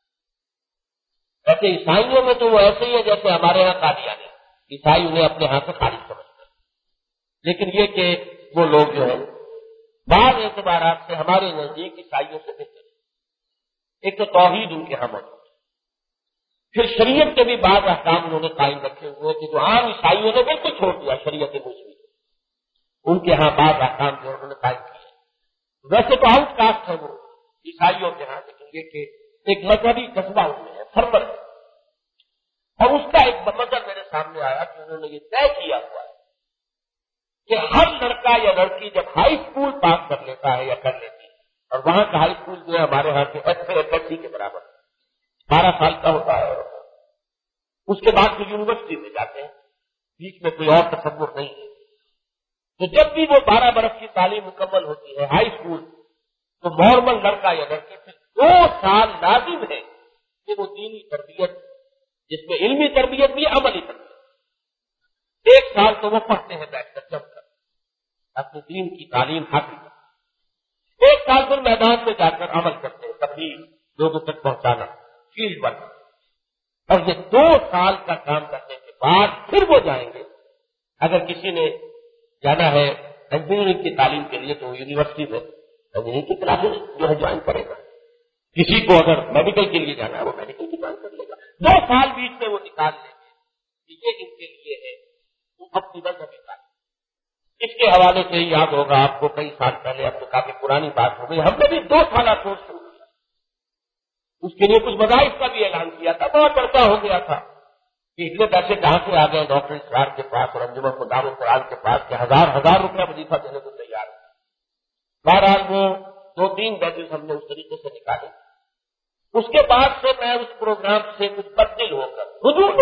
ویسے عیسائیوں میں تو وہ ایسے ہی ہے جیسے ہمارے یہاں قادیانی، عیسائی انہیں اپنے ہاں سے خارج سمجھتے ہیں، لیکن یہ کہ وہ لوگ جو ہیں بعض اعتبارات سے ہمارے نزدیک عیسائیوں سے بہتر ہیں۔ ایک تو توحید ان کے ہاں موجود، پھر شریعت کے بھی بعض احکام انہوں نے قائم رکھے ہوئے کہ جو عام عیسائیوں نے بالکل چھوڑ دیا، شریعت مسلم ان کے ہاں بعض احکام جو انہوں نے قائم کیے۔ ویسے تو آؤٹ کاسٹ ہے وہ عیسائیوں کے ہاں، لیکن یہ کہ ایک مذہبی جذبہ ان میں ہے، فرور ہے۔ اور اس کا ایک منظر میرے سامنے آیا کہ انہوں نے یہ طے کیا ہوا ہے کہ ہر لڑکا یا لڑکی جب ہائی اسکول پاس کر لیتا ہے یا کر لیتی ہے، اور وہاں کا ہائی اسکول جو ہے ہمارے ہاں کے ایس ایس سی کے برابر بارہ سال کا ہوتا ہے، اس کے بعد پھر یونیورسٹی میں جاتے ہیں، بیچ میں کوئی اور تصور نہیں ہے۔ تو جب بھی وہ بارہ برس کی تعلیم مکمل ہوتی ہے ہائی اسکول، تو نارمل لڑکا یا لڑکی پھر دو سال لازم ہے کہ وہ دینی تربیت، جس میں علمی تربیت بھی عملی تربیت، ایک سال تو وہ پڑھتے ہیں بیٹھ کر جم کر اپنی دین کی تعلیم حاصل کرتے، ایک سال پھر میدان میں جا کر عمل کرتے ہیں، تبلیغ، لوگوں تک پہنچانا، فیلڈ ورک، اور یہ دو سال کا کام کرنے کے بعد پھر وہ جائیں گے۔ اگر کسی نے جانا ہے انجینئرنگ کی تعلیم کے لیے تو یونیورسٹی میں انجینئرنگ کی کلاسز جو ہے جوائن کرے گا، کسی کو اگر میڈیکل کے لیے جانا ہے وہ میڈیکل کی جوائن کر لے گا، دو سال بیچ میں وہ نکال لیں گے، یہ ان کے لیے ہے وہ اپنی مذہبی تعلیم۔ اس کے حوالے سے ہی یاد ہوگا آپ کو کئی سال پہلے، اب تو کافی پرانی بات ہو گئی، ہم نے بھی دو سالہ کورس شروع کیا، اس کے لیے کچھ مذاہب کا بھی اعلان کیا تھا، بہت چرچا ہو گیا تھا کہ اتنے پیسے کہاں سے آ گئے ڈاکٹر اسرار کے پاس اور انجمن خدام القرآن کے پاس کہ ہزار ہزار روپیہ وظیفہ دینے کو تیار ہے۔ بہرحال وہ دو تین بیچز ہم نے اس طریقے سے نکالے۔ اس کے بعد سے میں اس پروگرام سے کچھ بدل ہو کر حضور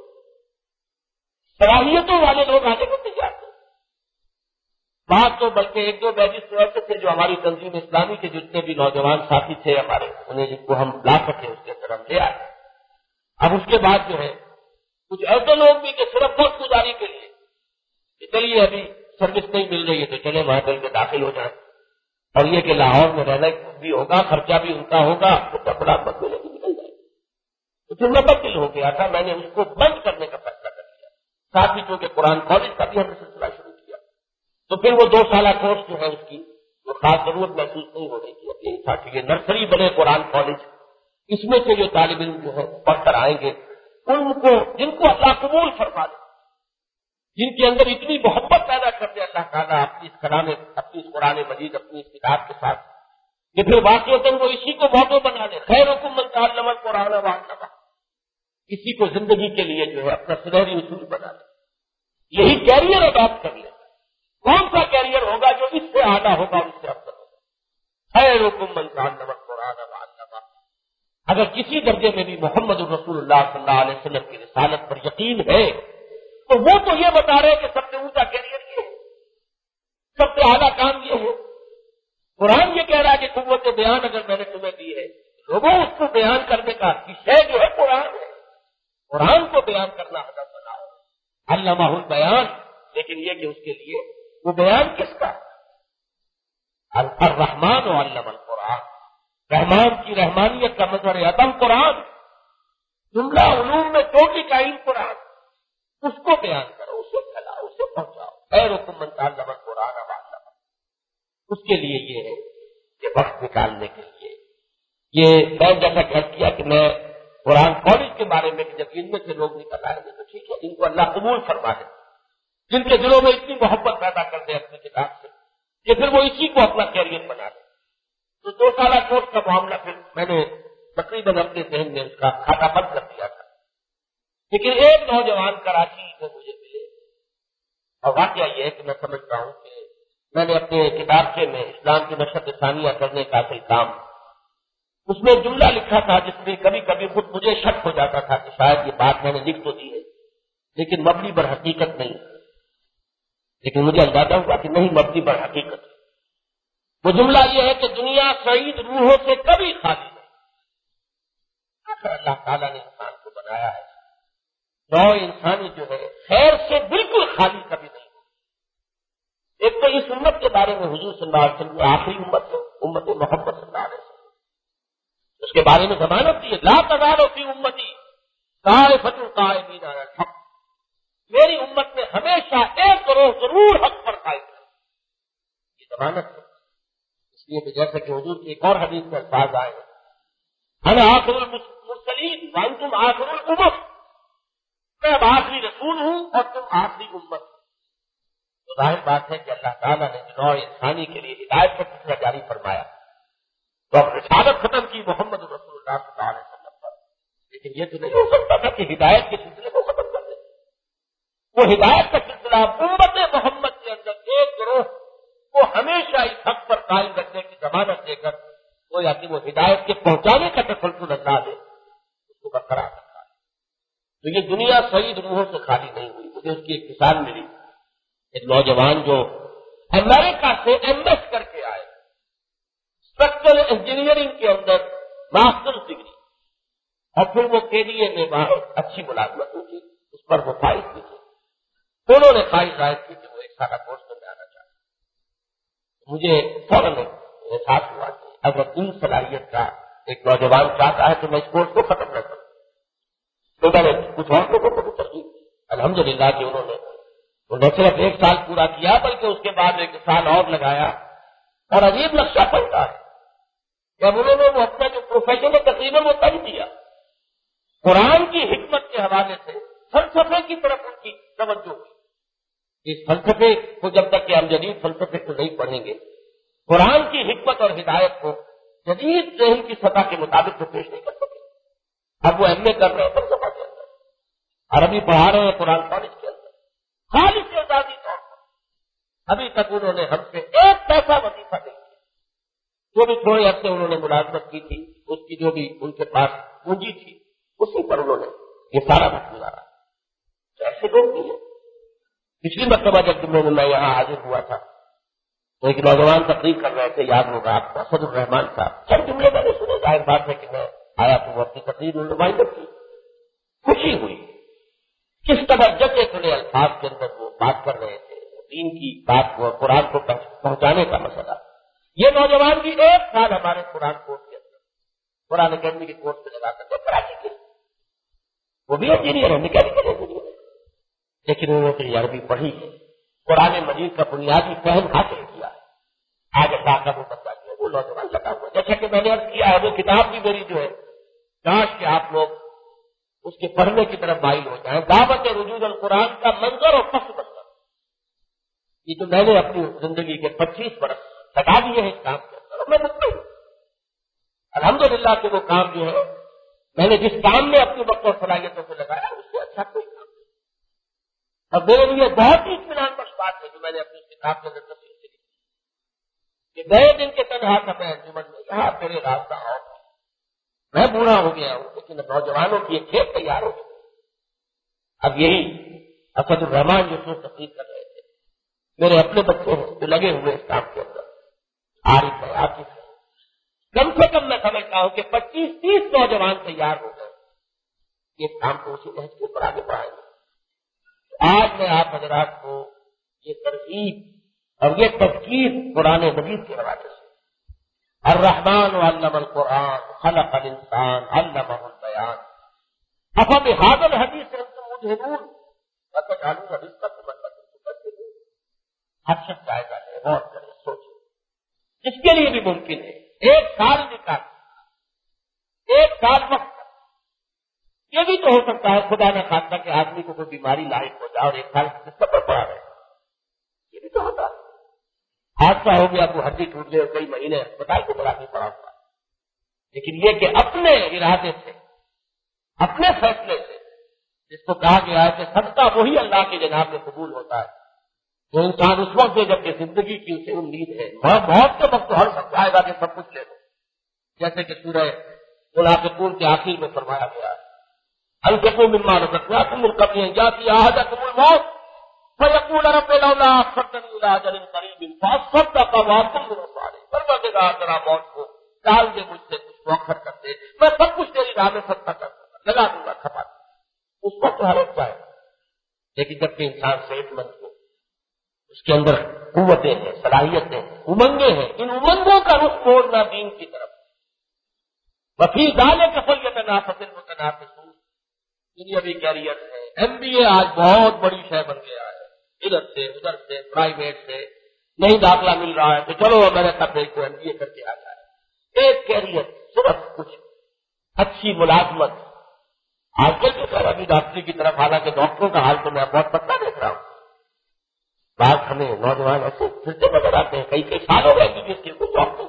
صلاحیتوں والے لوگ آنے کو تیار تھے۔ بات تو بلکہ ایک دو بیچز تو ایسے تھے جو ہماری تنظیم اسلامی کے جتنے بھی نوجوان ساتھی تھے ہمارے، انہیں جن کو ہم لا سکے اس کے اندر ہم لے آئے۔ اب اس کے بعد جو ہے کچھ ایسے لوگ بھی کہ صرف وقت گزاری کے لیے کہ چلیے ابھی سروس نہیں مل رہی ہے تو چلے وہاں چل کے داخل ہو جائیں، اور یہ کہ لاہور میں رہنا بھی ہوگا، خرچہ بھی ان کا ہوگا، تو کپڑا بند لے کے نکل جائے۔ تو پھر میں بدل ہو گیا تھا، میں نے اس کو بند کرنے کا فیصلہ کر لیا۔ ساتھ ہی چونکہ قرآن کالج کا بھی ہم نے سلسلہ شروع کیا، تو پھر وہ دو سالہ کورس جو ہے اس کی وہ خاص ضرورت محسوس نہیں ہو رہی تھی۔ اب یہی تھا کہ یہ نرسری بنے قرآن کالج، اس میں سے جو طالب علم جو ہے پڑھ کر آئیں گے ان کو جن کو اللہ قبول فرما دے، جن کے اندر اتنی محبت پیدا کر دے اللہ تعالیٰ اپنی اس کلام اپنی اس قرآن مجید اپنی اس کتاب کے ساتھ، کہ پھر واقعتاً وہ اسی کو موضوع بنا لے، خیرکم من تعلم القرآن وعلمہ، اسی کو زندگی کے لیے جو ہے اپنا سنہری اصول بنا لے، یہی کیریئر اڈاپٹ کر لے۔ کون سا کیریئر ہوگا جو اس سے اعلیٰ ہوگا اور اس سے افضل ہوگا؟ خیرکم من تعلم القرآن وعلمہ۔ اگر کسی درجے میں بھی محمد الرسول اللہ صلی اللہ علیہ وسلم کی رسالت پر یقین ہے تو وہ تو یہ بتا رہے کہ سب سے اونچا کیریئر یہ ہے، سب سے اعلیٰ کام یہ ہے۔ قرآن یہ کہہ رہا ہے کہ قوت بیان اگر میں نے تمہیں دی ہے، لوگوں اس کو بیان کرنے کا شے جو ہے قرآن ہے، قرآن کو بیان کرنا ہدف بناؤ، علمہ البیان۔ لیکن یہ کہ اس کے لیے وہ بیان کس کا؟ الرحمن علم القرآن، رحمان کی رحمانیت کا مظہر عدم قرآن، جملہ علوم میں چوٹی کا علم قرآن، اس کو بیان کرو، اسے پھیلاؤ، اسے پہنچاؤ۔ خیرکم من تعلم القرآن وعلمہ۔ اس کے لیے یہ ہے کہ وقت نکالنے کے لیے یہ میں جیسا کہہ کیا کہ میں قرآن کالج کے بارے میں کہ جب ان میں سے لوگ نکل آئیں گے تو ٹھیک ہے، ان کو اللہ قبول فرما دے، جن کے دلوں میں اتنی محبت پیدا کر دے اپنی کتاب سے کہ پھر وہ اسی کو اپنا کیریئر بنا دے۔ تو دو سالہ کورس کا معاملہ پھر میں نے تقریباً اپنے ذہن میں اس کا کھاتا بند کر دیا تھا، لیکن ایک نوجوان کراچی سے مجھے ملے، اور واقعہ یہ ہے کہ میں سمجھتا ہوں کہ میں نے اپنے کتابچے میں اسلام کی نشر ثانیہ کرنے کا اصل کام، اس میں جملہ لکھا تھا جس میں کبھی کبھی خود مجھے شک ہو جاتا تھا کہ شاید یہ بات میں نے لکھ تو دی ہے لیکن مبنی بر حقیقت نہیں، لیکن مجھے اندازہ ہوا کہ نہیں، مبنی بر حقیقت ہے۔ وہ جملہ یہ ہے کہ دنیا سعید روحوں سے کبھی خالی نہیں۔ آخر اللہ تعالیٰ نے انسان کو بنایا ہے، نوع انسانی جو ہے خیر سے بالکل خالی کبھی نہیں۔ ایک تو اس امت کے بارے میں حضور صلی اللہ علیہ وسلم آخری امت ہے، امت محمد صلی اللہ علیہ وسلم، اس کے بارے میں ضمانت دی ہے، لا تزال فی امتی طائفۃ قائمین علی الحق، میری امت میں ہمیشہ ایک گروہ ضرور حق پر قائم ہے، یہ ضمانت ہے۔ اس لیے کہ جیسے کہ حضور کی ایک اور حدیث میں الفاظ آئے ہیں، انا آخر المرسلین وانتم آخر الامم، میں اب آخری رسول ہوں اور تم آخری امت۔ تو ظاہر بات ہے کہ اللہ تعالیٰ نے نوع انسانی کے لیے ہدایت کا سلسلہ جاری فرمایا تو اب رسالت ختم کی محمد رسول اللہ صلی اللہ علیہ وسلم پر، لیکن یہ تو نہیں ہو سکتا تھا کہ ہدایت کے سلسلے کو ختم کر دیں۔ وہ ہدایت کا سلسلہ امت محمد کے اندر ایک گروہ کو ہمیشہ اس حق پر قائم رکھنے کی ضمانت دے کر وہ یا کہ وہ ہدایت کے پہنچانے کا تسلسل اللہ دے، اس کو برقرار رکھا ہے۔ تو یہ دنیا سعید روحوں سے خالی نہیں ہوئی۔ مجھے اس کی ایک مثال ملی، ایک نوجوان جو امریکہ سے ایم ایس کر کے آئے، اسٹرکچرل انجینئرنگ کے اندر ماسٹرز ڈگری، اور پھر وہ کے ڈی اے میں وہاں اچھی ملازمت ہوئی، اس پر وہ فائز بھی تھے، انہوں نے خواہش ظاہر کی کہ وہ ایک سالہ کورس میں آنا چاہتے۔ مجھے فوراً احساس ہوا کہ اگر ان صلاحیت کا ایک نوجوان چاہتا ہے تو میں اس کورس کو ختم نہ کروں، تو میں نے کچھ اور لوگوں کو بھی ترجیح دی۔ الحمدللہ کہ انہوں نے نہ صرف ایک سال پورا کیا بلکہ اس کے بعد ایک سال اور لگایا، اور عجیب نقشہ پڑتا ہے کہ اب انہوں نے وہ اپنا جو پروفیشن ہے تقریباً وہ تج دیا، قرآن کی حکمت کے حوالے سے فلسفے کی طرف ان کی توجہ ہوئی۔ اس فلسفے کو جب تک کہ ہم جدید فلسفے کو نہیں پڑھیں گے، قرآن کی حکمت اور ہدایت کو جدید ذہن کی سطح کے مطابق تو پیش نہیں کر سکے۔ اب وہ ایم اے کر رہے ہیں فلسفہ کے اندر، عربی پڑھا رہے ہیں قرآن کالج کے اندر، خالص اعزازی طور پر۔ ابھی تک انہوں نے ہم سے ایک پیسہ وظیفہ نہیں کیا، جو بھی تھوڑے عرصے انہوں نے ملازمت کی تھی اس کی جو بھی ان کے پاس پونجی تھی اسی پر انہوں نے یہ سارا وقت گزارا۔ ایسے لوگ بھی ہیں۔ پچھلی مرتبہ جب جمعے میں میں یہاں حاضر ہوا تھا تو ایک نوجوان تقریر کر رہے تھے، یاد ہوگا آپ کو، اسد الرحمان صاحب۔ جب جملے میں نے سنے، ظاہر بات ہے کہ میں آیا تو وہ اپنی تقریر انہوں نے وائنڈ کی، خوشی ہوئی کس طرح جچے کھلے الفاظ کے اندر وہ بات کر رہے تھے، دین کی بات کو، قرآن کو پہنچانے کا مسئلہ۔ یہ نوجوان بھی ایک سال ہمارے قرآن کورس کے اندر، قرآن اکیڈمی کے کورس پہ لگا کر کراچی کے، وہ بھی انجینئر ہے، میکینیکل انجینئر ہے، لیکن انہوں نے عربی پڑھی ہے، قرآن مجید کا بنیادی فہم حاصل کیا ہے، آج اللہ کا وہ بچہ کیا، وہ نوجوان لگا ہوا۔ جیسا کہ میں نے عرض کیا ہے، وہ کتاب بھی میری جو ہے، کاش کہ آپ لوگ اس کے پڑھنے کی طرف مائل ہو جائیں، دعوت رجوع القرآن کا منظر اور پس منظر۔ یہ جو میں نے اپنی زندگی کے پچیس برس لگا دیے ہیں اس کام کے اندر، اور میں مطمئن ہوں الحمدللہ کہ وہ کام جو ہے میں نے جس کام میں اپنی وقت اور صلاحیتوں سے لگایا اس سے اچھا کوئی کام نہیں۔ اور میرے لیے بہت ہی اطمینان بخش بات ہے جو میں نے اپنی اس کتاب کے اندر تفصیل سے لکھی کہ نئے دن کے تنہا سمے انجمن میں یہاں میرے راستہ اور میں بوڑھا ہو گیا ہوں، لیکن نوجوانوں کی ایک کھیپ تیار ہو چکی۔ اب یہی اسد الرحمان جو سو تقریر کر رہے تھے، میرے اپنے بچے ہیں جو لگے ہوئے اس کام کے اندر، عارف ہے، عاطف ہے، کم سے کم میں سمجھتا ہوں کہ پچیس تیس نوجوان تیار ہو گئے یہ کام کو اسی نہج کے اوپر آگے بڑھائیں گے۔ آج میں آپ حضرات کو یہ ترغیب اور یہ تذکیر قرآن مجید کے حوالے سے، الرحمن علم القرآن خلق الانسان علمہ البیان افبہذا الحدیث انتم مدہنون وتجعلون رزقکم انکم تکذبون۔ ہر شخص جائزہ لے، غور کرے، سوچے، اس کے لیے بھی ممکن ہے ایک سال نکال، ایک سال وقت۔ یہ بھی تو ہو سکتا ہے خدا نہ خواستہ کہ آدمی کو کوئی بیماری لاحق ہو جائے اور ایک سال سے سفر پڑا رہے، یہ بھی تو ہوتا ہے۔ حادثہ ہو گیا، کوئی ہڈی ٹوٹ گئی اور کئی مہینے اسپتال کو بلا کے پڑا ہوا، لیکن یہ کہ اپنے ارادے سے، اپنے فیصلے سے، جس کو کہا گیا ہے کہ صدقہ وہی اللہ کی جناب میں قبول ہوتا ہے تو انسان اس وقت جب کہ زندگی کی اسے امید ہے، موت کے وقت تو ہر سب آئے گا کہ سب کچھ لے لو، جیسے کہ سورہ منافقون کے آخر میں فرمایا گیا ہے انفقوا مما رزقناکم من قبل ان یأتی احدکم الموت فیقول رب لولا اخرتنی الی اجل قریب فاصدق واکن من الصالحین۔ پروردگار ذرا موت کو ٹال دے مجھ سے، کچھ مؤخر کر دے، میں سب کچھ تیری راہ میں صدقہ کر دوں گا، لگا دوں گا، کھپا دوں گا۔ اس وقت ہر ایک جائے، لیکن جب کہ انسان صحت مند ہو، اس کے اندر قوتیں ہیں، صلاحیتیں ہیں، امنگیں ہیں، ان امنگوں کا رخ موڑنا دین کی طرف۔ وفی ذالک فلیتنافس المتنافسون۔ دنیاوی کیریئر ہے، ایم بی اے آج بہت بڑی شے بن گیا ہے، ادھر سے ادھر سے پرائیویٹ سے نہیں داخلہ مل رہا ہے تو چلو امریکہ بھیج کو ایم بی اے کر کے آ جائے، ایک کیریئر، صرف کچھ اچھی ملازمت۔ آج کل تو خیر ابھی ڈاکٹری کی طرف، حالانکہ ڈاکٹروں کا حال تو میں بہت پتہ دیکھ رہا ہوں، بعض ہمیں نوجوان ایسے پھرتے نظر آتے ہیں، کئی کئی سال ہو گئے کہ جس کے کچھ ڈاکٹر،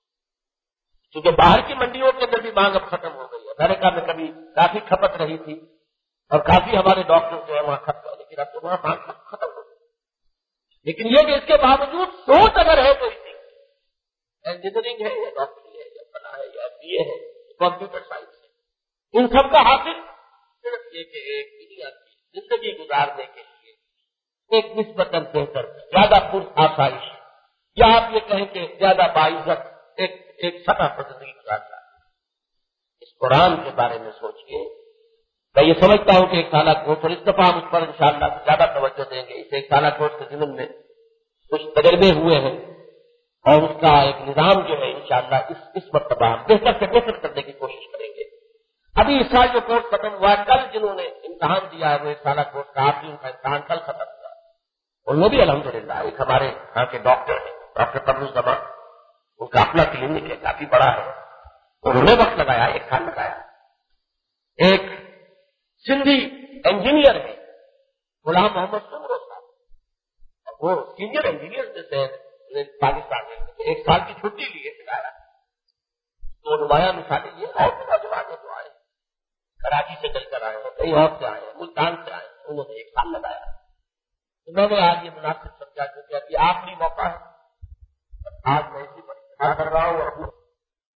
کیونکہ باہر کی منڈیوں کے اندر بھی مانگ اب ختم ہو گئی ہے۔ امریکہ میں کبھی کافی کھپت رہی تھی اور کافی ہمارے ڈاکٹر جو ہے وہاں ختم ہے، لیکن اب تو وہاں مانگ ختم ہو گئی۔ لیکن یہ کہ اس کے باوجود سوچ اگر ہے کوئی چیز، انجینئرنگ ہے یا ڈاکٹری ہے یا فلاں ہے یا بی اے ہے، کمپیوٹر سائنس ہے، ان سب کا حاصل صرف یہ کہ ایک دنیا کی زندگی گزارنے کے لیے ایک نسبتاً بہتر، زیادہ پر آسائش، یا آپ یہ کہیں کہ زیادہ باعزت ایک ایک سطح پر زندگی گزارتا ہے۔ اس قرآن کے بارے میں سوچیے۔ میں یہ سمجھتا ہوں کہ ایک سالہ کورس، اور اس دفعہ ہم اس پر انشاءاللہ زیادہ توجہ دیں گے، اس ایک سالہ کورس کے ضمن میں کچھ تجربے ہوئے ہیں اور اس کا ایک نظام جو ہے انشاءاللہ اس اس مرتبہ ہم بہتر سے بہتر کرنے کی کوشش کریں گے۔ ابھی اس سال جو کورس ختم ہوا ہے، کل جنہوں نے امتحان دیا ہے وہ ایک سالہ کورس کا آخری ان کا امتحان کل ختم ہوا، ان میں بھی الحمدللہ ایک ہمارے یہاں کے ڈاکٹر ہیں، ڈاکٹر پرویز زمان، ان کا اپنا کلینک ہے، کافی بڑا ہے، انہوں نے وقت لگایا، ایک سال لگایا۔ ایک سندھی انجینئر ہے غلام محمد سمرو صاحب، وہ سینئر انجینئر جیسے پاکستان میں ایک سال کی چھٹی لی ہے سکھایا، تو نمایاں مثالیں یہ اور نوجوان جو آئے کراچی سے چل کر آئے ہیں، کئی اور سے آئے ہیں، ملتان سے آئے ہیں، انہوں نے ایک سال لگایا. تو میں نے آج یہ مناسب سمجھا کیونکہ ابھی آخری موقع ہے. آج میں اسی پر کر رہا ہوں.